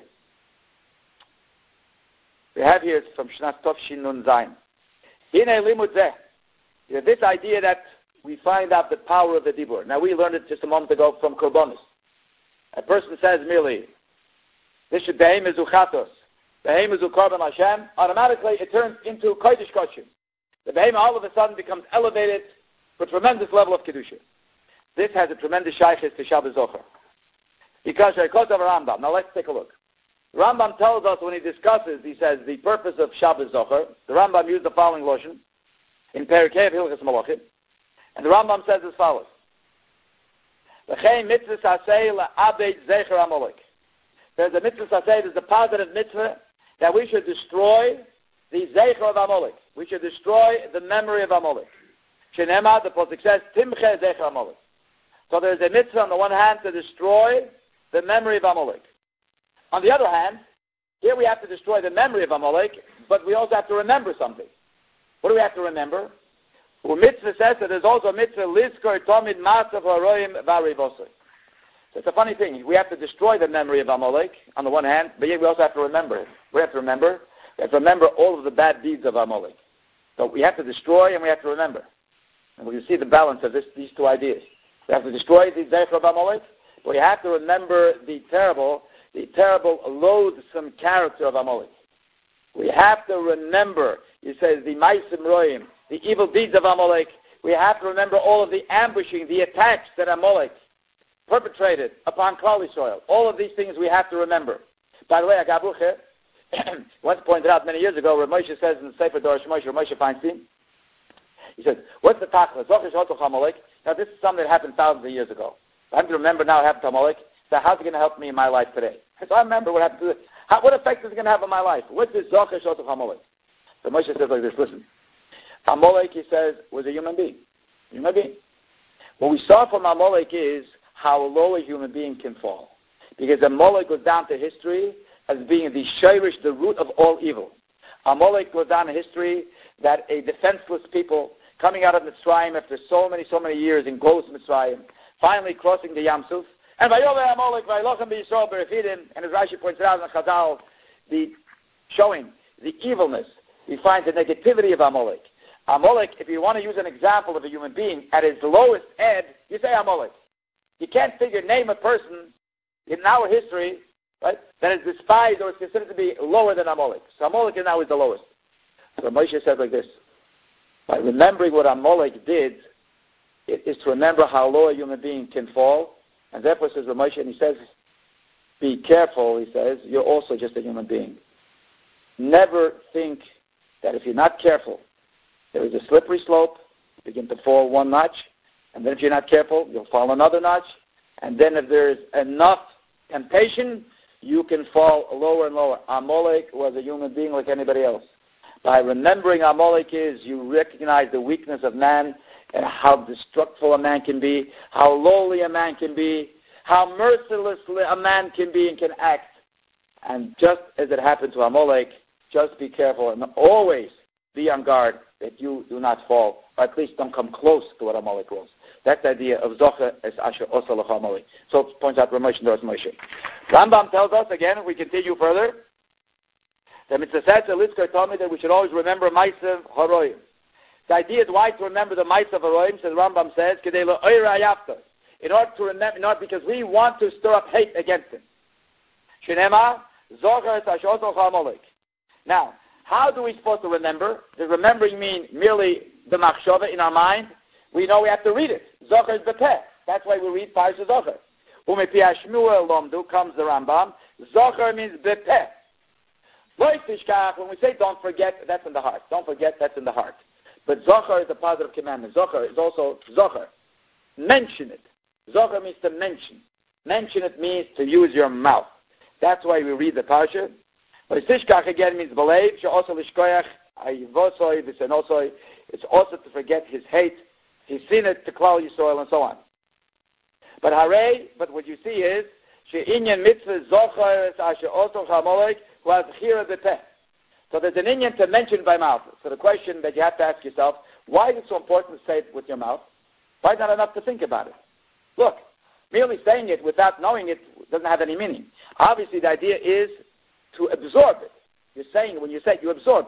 We have here from Shnas Tov Shin Nun Zayin. In a limud zeh, this idea that we find out the power of the dibur. Now, we learned it just a moment ago from Korbanos. A person says merely, this should behem is uchatos, behem is ukarban Hashem, automatically it turns into kodesh kodesh. The behem all of a sudden becomes elevated to a tremendous level of kedusha. This has a tremendous shaykhis to Shabbos Zocher. Because Shaykhos of Rambam. Now let's take a look. Rambam tells us when he discusses, he says, the purpose of Shabbos Zocher. The Rambam used the following lotion in Perikei of Hilchos Malachim. And the Rambam says as follows. There's a mitzvah saseh, there's a positive mitzvah that we should destroy the zecher of Amalek. We should destroy the memory of Amalek. Shenema, the Pasuk says, Timche zecher Amalek. So there's a mitzvah on the one hand to destroy the memory of Amalek. On the other hand, here we have to destroy the memory of Amalek, but we also have to remember something. What do we have to remember? Well, mitzvah says that there's also a mitzvah, Lizkor Tomid Masav Haroim Varivosai. So it's a funny thing. We have to destroy the memory of Amalek on the one hand, but yet we also have to remember it. We have to remember all of the bad deeds of Amalek. So we have to destroy and we have to remember. And we can see the balance of these two ideas. We have to destroy the Zecher of Amalek, but we have to remember the terrible, loathsome character of Amalek. We have to remember, he says, the Maisim Roim, the evil deeds of Amalek. We have to remember all of the ambushing, the attacks that Amalek perpetrated upon Klal Yisrael. All of these things we have to remember. By the way, Agabuche, once pointed out many years ago, Rav Moshe says in the Sefer Dorosh Moshe, Rav Moshe Feinstein, he says, what's the tachlis? Now, this is something that happened thousands of years ago. I have to remember now what happened to Amalek. So how's it going to help me in my life today? So I remember what happened to it. What effect is it going to have on my life? What's this Zocher Shotoch Amalek? So Moshe says like this, listen. Amalek, he says, was a human being. What we saw from Amalek is how low a human being can fall. Because Amalek goes down to history as being the shirish, the root of all evil. Amalek goes down to history that a defenseless people coming out of Mitzrayim after so many years in Glos Mitzrayim, finally crossing the Yam Suf, and Vayove Amalek, Vaylochem B'Yisrael Berefidim, and as Rashi points out in Chazal, showing the evilness, we find the negativity of Amalek. Amalek, if you want to use an example of a human being at his lowest ebb, you say Amalek. You can't name a person in our history, right, that is despised or is considered to be lower than Amalek. So Amalek now is the lowest. So Moshe says like this, by remembering what Amalek did, it is to remember how low a human being can fall, and therefore says Moshe, and he says, be careful, he says, you're also just a human being. Never think that if you're not careful, there is a slippery slope, you begin to fall one notch, and then if you're not careful, you'll fall another notch, and then if there is enough temptation, you can fall lower and lower. Amalek was a human being like anybody else. By remembering Amalek is, you recognize the weakness of man and how destructive a man can be, how lowly a man can be, how merciless a man can be and can act. And just as it happened to Amalek, just be careful and always be on guard that you do not fall, or at least don't come close to what Amalek was. That's the idea of Zocher as Asher Osalach Amalek. So it points out Ramesh and Doros Moshe. Rambam tells us, again, we continue further, that mitzvah says that we should always remember Maisav Haroim. The idea is why to remember the Maisav Haroim, so the Rambam says, in order to remember, not because we want to stir up hate against him. Shinema, Zocher es Asher Osalach Amalek. Now, how do we supposed to remember? Does remembering mean merely the machshava in our mind? We know we have to read it. Zocher is bepeh. That's why we read Parashat Zocher. Umepi Shmuel lomdu comes the Rambam. Zocher means bepeh. When we say don't forget, that's in the heart. Don't forget, that's in the heart. But Zocher is a positive commandment. Zocher is also Zocher. Mention it. Zocher means to mention. Mention it means to use your mouth. That's why we read the Parsha. But Tishkach again means believe. Also lishkoyach ayivosoi v'senosoi. It's also to forget his hate, his sin to Klal Yisrael, and so on. But hooray! But what you see is she'inyan mitzvah zocher es asher otoch hamalek who has chira b'peh. So there's an inyan to mention by mouth. So the question that you have to ask yourself: why is it so important to say it with your mouth? Why not enough to think about it? Look, merely saying it without knowing it doesn't have any meaning. Obviously, the idea is to absorb it. You're saying when you say it, you absorb it.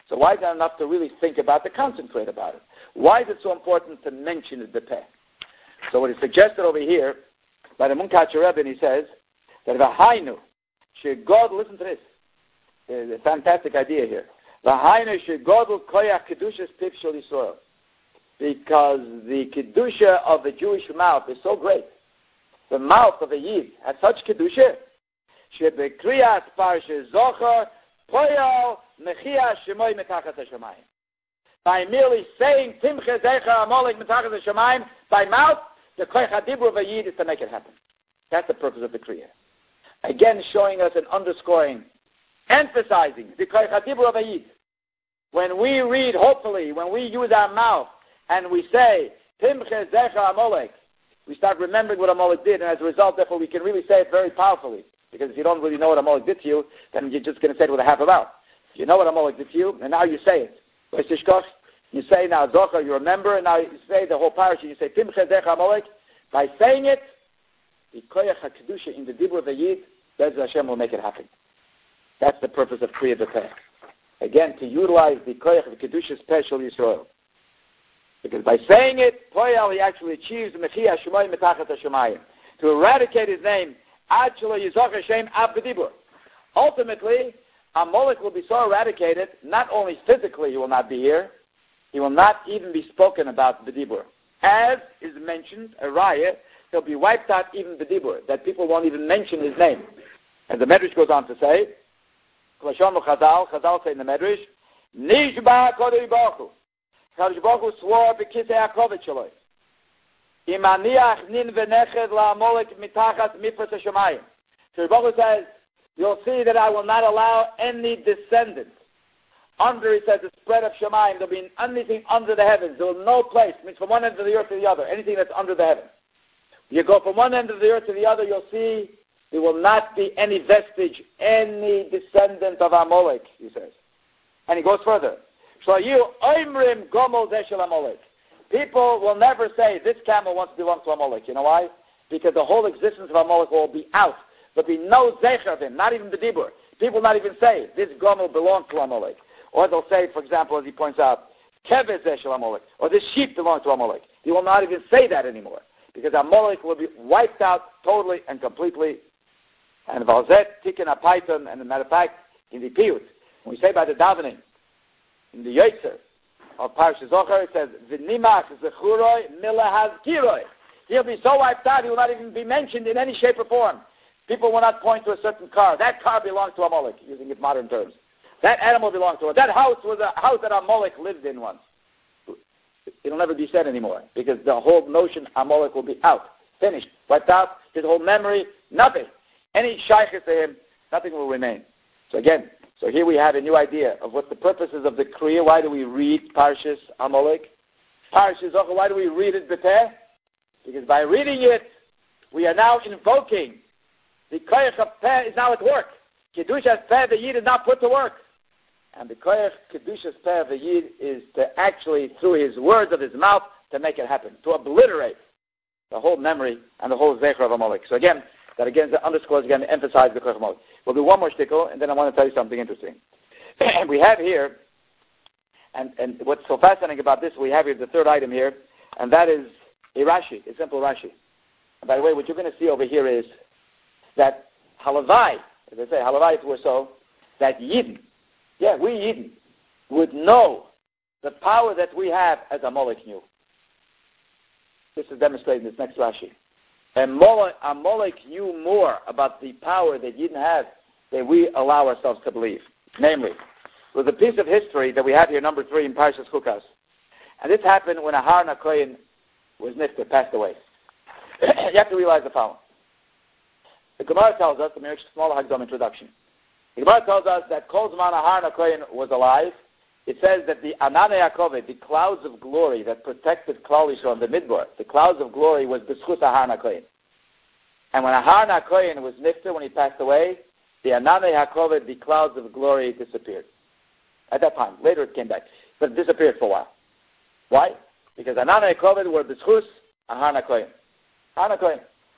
So why is that enough to really think about it, concentrate about it? Why is it so important to mention it, the peh? So what is suggested over here by the Munkacher Rebbe, he says that v'hainu she'godl, listen to this, there's a fantastic idea here. V'hainu she'godl koyach kedushas pif shel Yisrael, because the kedusha of the Jewish mouth is so great. The mouth of a Yid has such kedusha. Shebekriyas parsha zocher poyal mechia shemoy metachas hashamayim. By merely saying Timche Zecha Amalek Mitachas Hashamayim by mouth, the Koich HaDibur of a Yid is to make it happen. That's the purpose of the Kriya. Again, showing us and underscoring, emphasizing the Koich HaDibur of a Yid. When we read, hopefully, when we use our mouth and we say Timche Zecha Amalek, we start remembering what Amalek did, and as a result, therefore, we can really say it very powerfully. Because if you don't really know what Amalek did to you, then you're just going to say it with a half a mouth. You know what Amalek did to you, and now you say it. You say now Zohar, you remember, and now you say the whole parasha, you say Timche Zecha Amalek. By saying it, the Koyach HaKedusha in the Dibur of the Yid, Bez Hashem will make it happen. That's the purpose of Kriya B'Peh. Again, to utilize the Koyach of Kedusha's Special Yisrael. Because by saying it, Poyal, he actually achieves Mechia Shemoy Metachat HaShemayim. To eradicate his name, Ad Shelo Yizoch Hashem Av B'Dibur. Ultimately, Amalek will be so eradicated, not only physically he will not be here, he will not even be spoken about B'Dibur. As is mentioned, a raya, he'll be wiped out even B'Dibur, that people won't even mention his name. And the Medrash goes on to say, Chazal say in the Medrash, Nishba Kodei Baruch Hu. Kadosh Baruch Hu swore B'Kisei HaKoved Shaloi. Im aniach nin v'neched la'amalek mitachas mifras hashamayim. So Baruch Hu says, you'll see that I will not allow any descendant under, it says, the spread of Shemayim. There'll be anything under the heavens. There will be no place, means from one end of the earth to the other, anything that's under the heavens. You go from one end of the earth to the other, you'll see there will not be any vestige, any descendant of Amalek, he says. And he goes further. People will never say, this camel once belonged to Amalek. You know why? Because the whole existence of Amalek will be out. There'll be no zecher of him, not even the dibur. People will not even say, this gomel belongs to Amalek. Or they'll say, for example, as he points out, Kevez Eshel Amalek, or this sheep belongs to Amalek. He will not even say that anymore. Because Amalek will be wiped out totally and completely. And Valzet, Tikkun HaPaiton, and as a matter of fact, in the Piyut, when we say by the davening, in the Yotzer of Parashat Zohar, it says, V'nimach zechuroi milahazkiroi. He'll be so wiped out, he will not even be mentioned in any shape or form. People will not point to a certain car. That car belonged to Amalek, using its modern terms. That animal belonged to it. That house was a house that Amalek lived in once. It'll never be said anymore, because the whole notion Amalek will be out, finished, wiped out, his whole memory, nothing. Any shaykhis to him, nothing will remain. So again, so here we have a new idea of what the purposes of the Kriya. Why do we read Parshas Amalek? Parshas Zohar, why do we read it B'Peh? Because by reading it, we are now invoking the Koyach of Peh is now at work. Kedushas Peh, the Yid, is now put to work. And the Koyach Kedushas Peh, the Yid, is to actually, through his words of his mouth, to make it happen, to obliterate the whole memory and the whole Zecher of Amalek. So again, that again underscores, again, emphasize the Koyach of Amalek. We'll do one more shtickle, and then I want to tell you something interesting. We have here, and what's so fascinating about this, we have here the third item here, and that is a Rashi, a simple Rashi. And by the way, what you're going to see over here is that Halavai, as I say, Halavai, if it were so, that Yidden, we Yidden, would know the power that we have as Amalek knew. This is demonstrated in this next Rashi. And Amalek knew more about the power that Yidden have than we allow ourselves to believe. Namely, there was a piece of history that we have here, number 3 in Parshas Chukas. And this happened when Aharon HaKohen was nifter, passed away. You have to realize the following. The Gemara tells us, a small Hagdom introduction. The Gemara tells us that Kol Zman Aharon HaKohen was alive. It says that the Ananei HaKoved, the clouds of glory that protected Klal Yisrael in the Midbar, the clouds of glory was B'schus Aharon HaKohen. And when Aharon HaKohen was nifter, when he passed away, the Ananei HaKoved, the clouds of glory, disappeared. At that time. Later it came back. But it disappeared for a while. Why? Because Ananei HaKoved were B'schus Aharon HaKohen. Aharon HaKohen.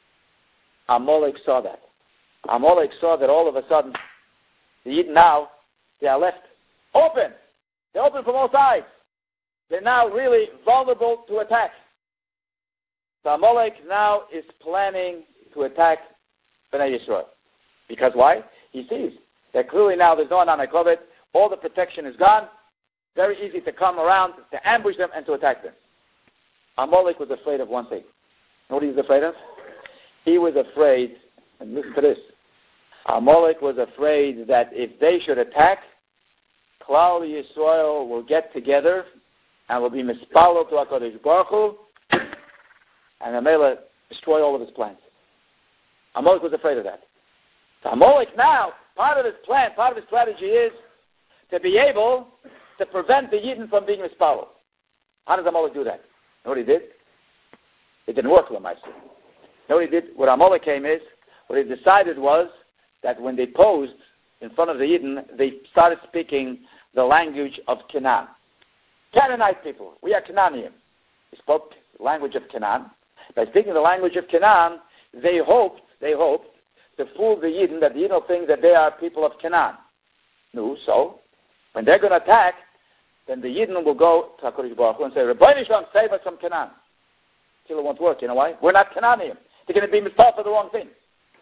Amalek saw that. Amalek saw that all of a sudden, the Yidden now, they are left open. They're open from all sides. They're now really vulnerable to attack. So Amalek now is planning to attack Bnei Yisrael. Because why? He sees that clearly now there's no Ananei Kovet, all the protection is gone, very easy to come around, to ambush them, and to attack them. Amalek was afraid of one thing. You know what he was afraid of? He was afraid, and listen to this, Amalek was afraid that if they should attack, Klal Yisrael will get together and will be mispalel to HaKadosh Baruch Hu, and Amalek destroy all of his plans. Amalek was afraid of that. So Amalek now, part of his plan, part of his strategy is to be able to prevent the Yidden from being mispalel. How does Amalek do that? You know what he did? It didn't work, Lamaisa. You know what he did? What Amalek came is, what he decided was that when they posed in front of the Yidden, they started speaking the language of Canaan. Canaanite people. We are Canaanim. They spoke the language of Canaan. By speaking the language of Canaan, they hoped to fool the Yidden, that the Yidden will think that they are people of Canaan. No, so when they're going to attack, then the Yidden will go to HaKadosh Baruch Hu and say, Rebbeinu Shalom, save us from Canaan. Still it won't work, you know why? We're not Canaanim. They're going to be mispalel for the wrong thing.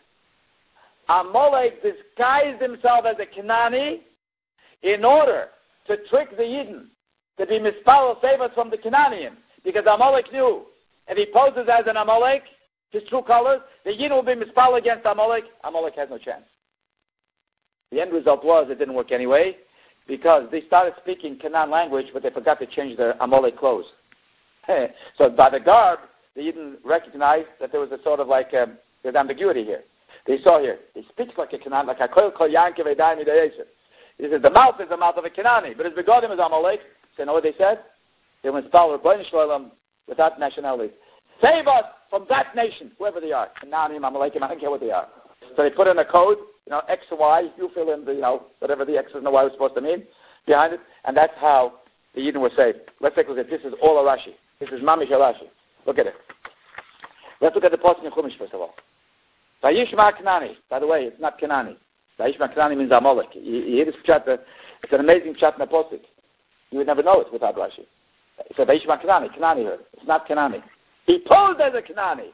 Amalek disguised himself as a Canaani in order to trick the Yidden to be mispalel, save us from the Canaanim. Because Amalek knew, if he poses as an Amalek, his true colors, the Yidden will be mispalel against Amalek. Amalek has no chance. The end result was it didn't work anyway, because they started speaking Canaan language, but they forgot to change their Amalek clothes. So by the garb, the Yidden recognized that there was a sort of there's ambiguity here. They saw here, he speaks like a Canaan, like a Kol Yankev Edai Midayesef. He says the mouth is the mouth of a Canaani, but his begodim is Amalek. So you know what they said? They went spell Rebbeinu Shalom without nationality. Save us from that nation, whoever they are. Canaanim, Amalekim, I don't care what they are. So they put in a code, X and Y, you fill in the, whatever the X's and the Y was supposed to mean behind it, and that's how the Yidden were saved. Let's take a look at this. This is all a Rashi. This is Mamish Rashi. Look at it. Let's look at the Pasuk in Chumash first of all. Vayishma Kanani. By the way, it's not Kanani. Vayishma Kanani means Amalek. You hear this pshat? It's an amazing pshat in the Pasuk. You would never know it without Rashi. It's a Vayishma Kanani. Kanani heard. It's not Kanani. He posed as a Kanani.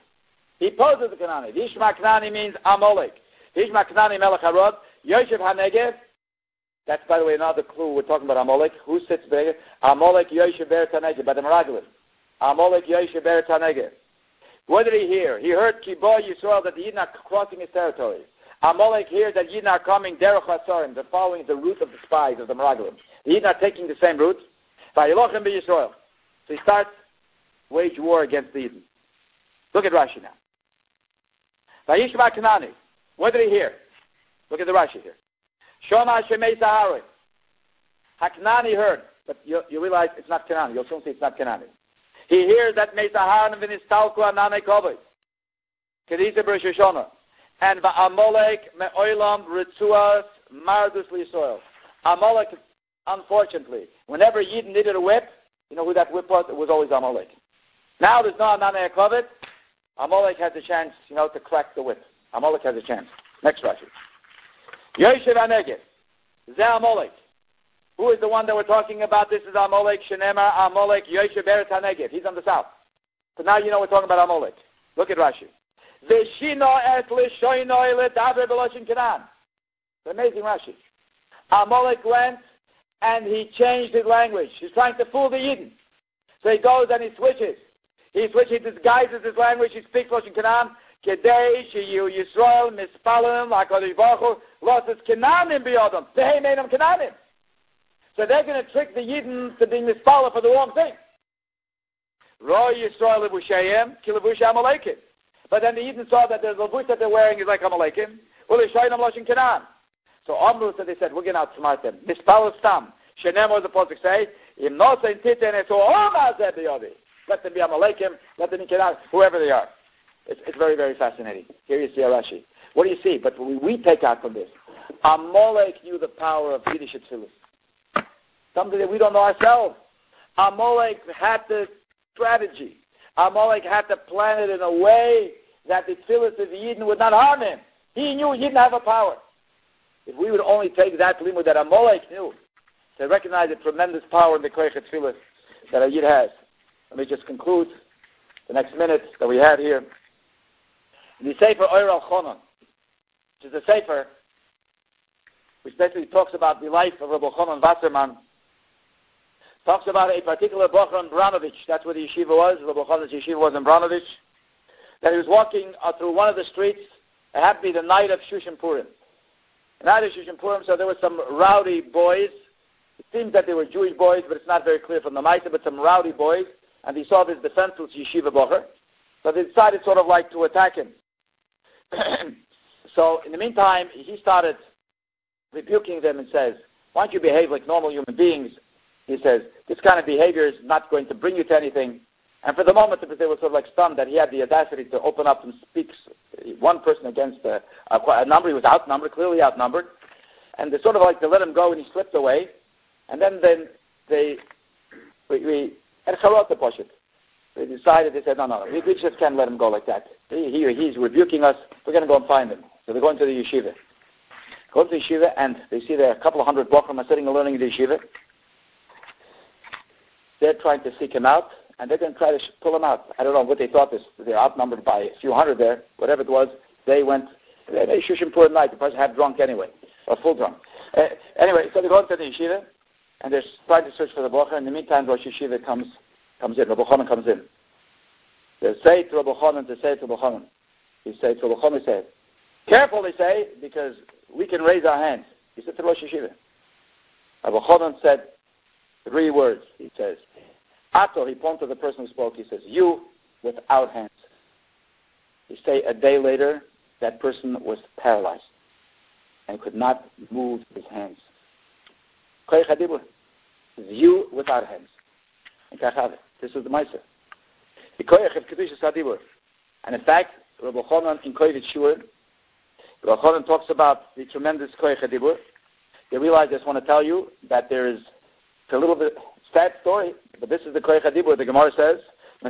Vayishma Kanani means Amalek. Vayishma Kanani Melech Harod. Yoshev HaNegev. That's, by the way, another clue. We're talking about Amalek. Who sits there? Amalek Yoshev Beret HaNegev. By the Meraglim. Amalek Yoshev Beret HaNegev. What did he hear? He heard Kiboy Yisrael, that the Yidden are crossing his territory. Amalek hears that Yidden are coming Derech HaSorim. They're following the route of the spies of the Meraglim. The Yidden are taking the same route. Vayilochem b'Yisrael. So he starts wage war against the Yidden. Look at Rashi now. Vayishma Kanani. What did he hear? Look at the Rashi here. Shoma Shemei Sahari. HaKanani heard. But you realize it's not Kanani. You'll soon see it's not Kanani. He hears that Mesaharan v'nistalku anane kovet. Kedisa b'Rosh Hashanah. And va'amalek me'olam ritzuas mardus li'Yisrael. Amalek, unfortunately, whenever Yidden needed a whip, you know who that whip was? It was always Amalek. Now there's no anane kovet. Amalek has a chance, to crack the whip. Amalek has a chance. Next Rashi. Yoshev HaNegev. Zeh Amalek. Who is the one that we're talking about? This is Amalek, Shenemar, Amalek, Yoshev Beret HaNegev. He's on the south. So now you know we're talking about Amalek. Look at Rashi. V'shino et l'shoino l'daber b'loshin Canaan. It's amazing Rashi. Amalek went and he changed his language. He's trying to fool the Yidden. So he goes and he switches. He disguises his language. He speaks Loshin Canaan. Kedei sheyu Yisrael mispalim HaKadosh Baruch Hu losses Canaanim b'yodam. Tehei meinam Canaanim. So they're going to trick the Yidden to be mispalel for the wrong thing. Ro Yisrael levushayim ki levush Amalekim. But then the Yidden saw that the levush that they're wearing is like Amalekim. Well, Yishayim Loshin Canaan. So Amru, so they said, we're going to outsmart them. Mispalel stam. Shenem was supposed to say, Im nosein titen eto omazeh b'yodi. Let them be Amalekim, let them be Canaan, whoever they are. It's very, very fascinating. Here you see Rashi. What do you see? But we take out from this. Amalek knew the power of Yiddish tefillah. Something that we don't know ourselves. Amalek had the strategy. Amalek had to plan it in a way that the tefillah of the Yidden would not harm him. He knew he didn't have a power. If we would only take that limud that Amalek knew, to recognize the tremendous power in the koyach tefillah that a yid has. Let me just conclude the next minute that we have here. In the Sefer Oyer Al-Chonon, which is a Sefer which basically talks about the life of Rabbi Chonon Wasserman, talks about a particular bocher in Branovich. That's where the yeshiva was. Rabbi Chonon's yeshiva was in Branovich. That he was walking through one of the streets. It happened to be the night of Shushan Purim. The night of Shushan Purim, so there were some rowdy boys. It seems that they were Jewish boys, but it's not very clear from the Maisa, but some rowdy boys. And he saw this defenseless yeshiva bocher. So they decided sort of like to attack him. So in the meantime, he started rebuking them and says, why don't you behave like normal human beings? He says, this kind of behavior is not going to bring you to anything. And for the moment, they were sort of like stunned that he had the audacity to open up and speak one person against a number. He was outnumbered, clearly outnumbered. And they sort of like to let him go, and he slipped away. And then and Charot the Poshet. They decided, they said, no, we just can't let him go like that. He's rebuking us. We're going to go and find him. So they're going to the yeshiva. Go to the yeshiva, and they see there a couple of hundred bochum sitting and learning in the yeshiva. They're trying to seek him out, and they're going to try to pull him out. I don't know what they thought. They're outnumbered by a few hundred there. Whatever it was, they went. They Shushan Purim night. The person had drunk anyway, or full drunk. Anyway, so they go to the yeshiva, and they're trying to search for the bocher. In the meantime, Rosh Yeshiva comes in. Rabbi Chonon comes in. They say to Rabbi Chonon, He said to Rabbi Chonon, careful, they say, because we can raise our hands. He said to Rosh Yeshiva. Rabbi Chonon said 3 words. He says, Ato, he pointed to the person who spoke. He says, you without hands. He say a day later, that person was paralyzed and could not move his hands. Koyach HaDibur. You without hands. This is the Meiser. The Koyach of Kedushas HaDibur. And in fact, Rabbi Chonon in Koyach Shur, Rabbi Chonon talks about the tremendous Koyach HaDibur. You realize, I just want to tell you that there is, it's a little bit sad story, but this is the Koyach HaDibur. The Gemara says,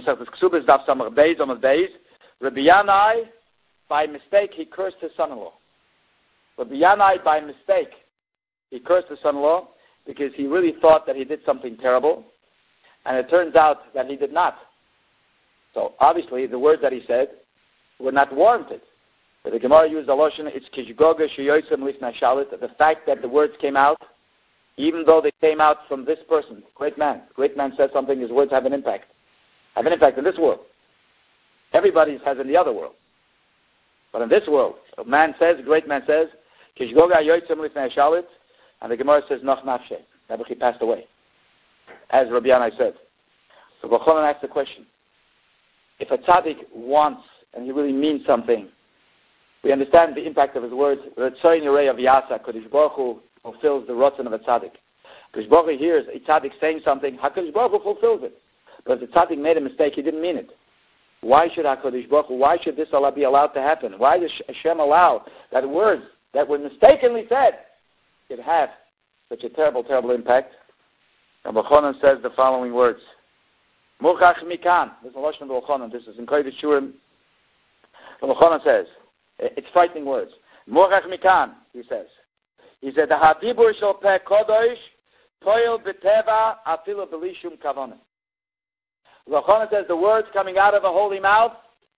Rabbi Yanai, by mistake, he cursed his son-in-law. Rabbi Yanai, by mistake, he cursed his son-in-law because he really thought that he did something terrible, and it turns out that he did not. So obviously, the words that he said were not warranted. But the Gemara used a lotion, it's kishgoga sheyoytzem lifnei shalit, the fact that the words came out, even though they came out from this person, great man says something, his words have an impact in this world. Everybody's has in the other world. But in this world, a great man says, kishgoga yoytzem lifnei shalit, and the Gemara says, noch nafshe, that he passed away. As Rabbi Yanai said. So Rabbi Chonon asked the question, if a tzaddik wants, and he really means something, we understand the impact of his words. Retzoin Yirei of Yasa, Kodesh Baruch Hu fulfills the rotzen of a tzaddik. Kodesh Baruch Hu hears a tzaddik saying something, HaKadosh Baruch Hu fulfills it. But if the tzaddik made a mistake, he didn't mean it. Why should HaKadosh Baruch Hu, why should this Allah be allowed to happen? Why does Hashem allow that words that were mistakenly said could have such a terrible, terrible impact? Rabbi Chonon says the following words. Murchach mikan. This is a Lashon of Rabbi Chonon. This is in Kodesh Shurim. Rabbi Chonon says, it's frightening words. Murchach mikan, he says. He said, the hadibur shel peh kodosh toil b'teva afilu b'lishum kavanah. Rabbi Chonon says the words coming out of a holy mouth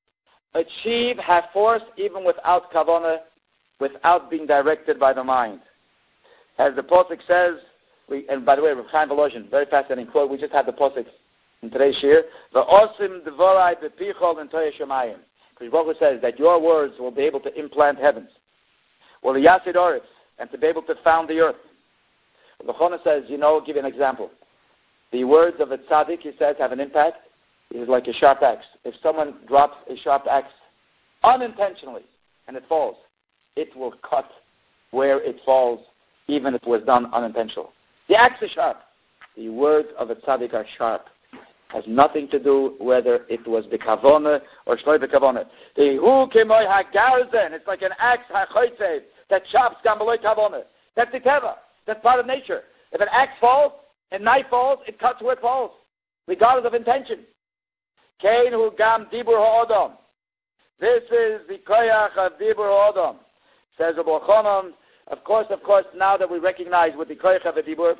have force even without kavanah, without being directed by the mind. As the Pasuk says, and by the way, Rav Chaim Volozhin, very fascinating quote. We just had the pasuk in today's shir. V'osim dvorai bepichol and toya shemayim. Because Baruch Hu says that your words will be able to implant heavens, will yasid oretz, and to be able to found the earth. Rav Chonon says, I'll give you an example. The words of a tzaddik, he says, have an impact. It is like a sharp axe. If someone drops a sharp axe unintentionally and it falls, it will cut where it falls, even if it was done unintentionally. The axe is sharp. The words of a tzaddik are sharp. Has nothing to do whether it was bekavona or shloi bekavona. The hu kemoi hagarzen. It's like an axe hachoitzev that chops gambaloi kavona. That's the teva. That's part of nature. If an axe falls, a knife falls, it cuts where it falls, regardless of intention. Kein hu gam dibur ha'odom. This is the koyach of dibur ha'odom. Says Rabbi Chonon. Of course, now that we recognize what the koyach of a dibur,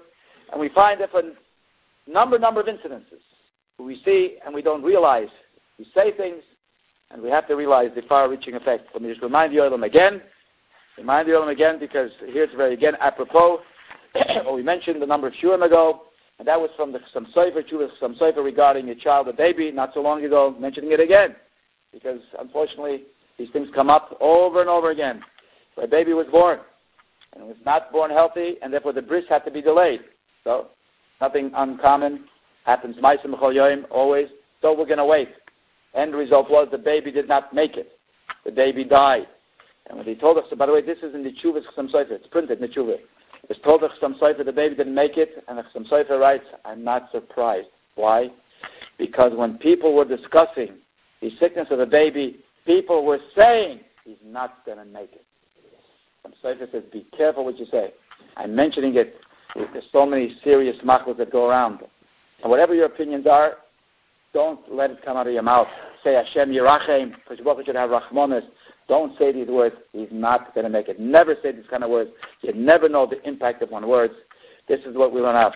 And we find that for a number of incidences, we see and we don't realize, we say things, and we have to realize the far-reaching effect. Let me just remind the Olam again, because here's very again apropos, what we mentioned a number of shurim ago, and that was from some sefer regarding a child, a baby, not so long ago, mentioning it again, because unfortunately these things come up over and over again. So a baby was born, and was not born healthy, and therefore the bris had to be delayed. So nothing uncommon happens, ma'aseh b'chol yom, always. So we're going to wait. End result was the baby did not make it. The baby died. And when they told us, so by the way, this is in the Tshuvas Chassam Sofer. It's printed in the Tshuvah. It's told the Chassam Sofer the baby didn't make it, and the Chassam Sofer writes, I'm not surprised. Why? Because when people were discussing the sickness of the baby, people were saying he's not going to make it. Chassam Sofer says, be careful what you say. I'm mentioning it. There's so many serious machlos that go around. And whatever your opinions are, don't let it come out of your mouth. Say Hashem Yerachem, because you should have Rachmanis. Don't say these words. He's not going to make it. Never say these kind of words. You never know the impact of one words. This is what we learn out.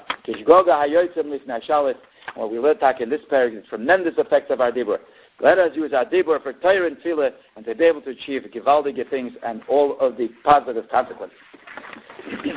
What we learn in this paragraph is tremendous effects of our dibur. Let us use our dibur for Torah and Tefillah and to be able to achieve gewaldige things and all of the positive consequences.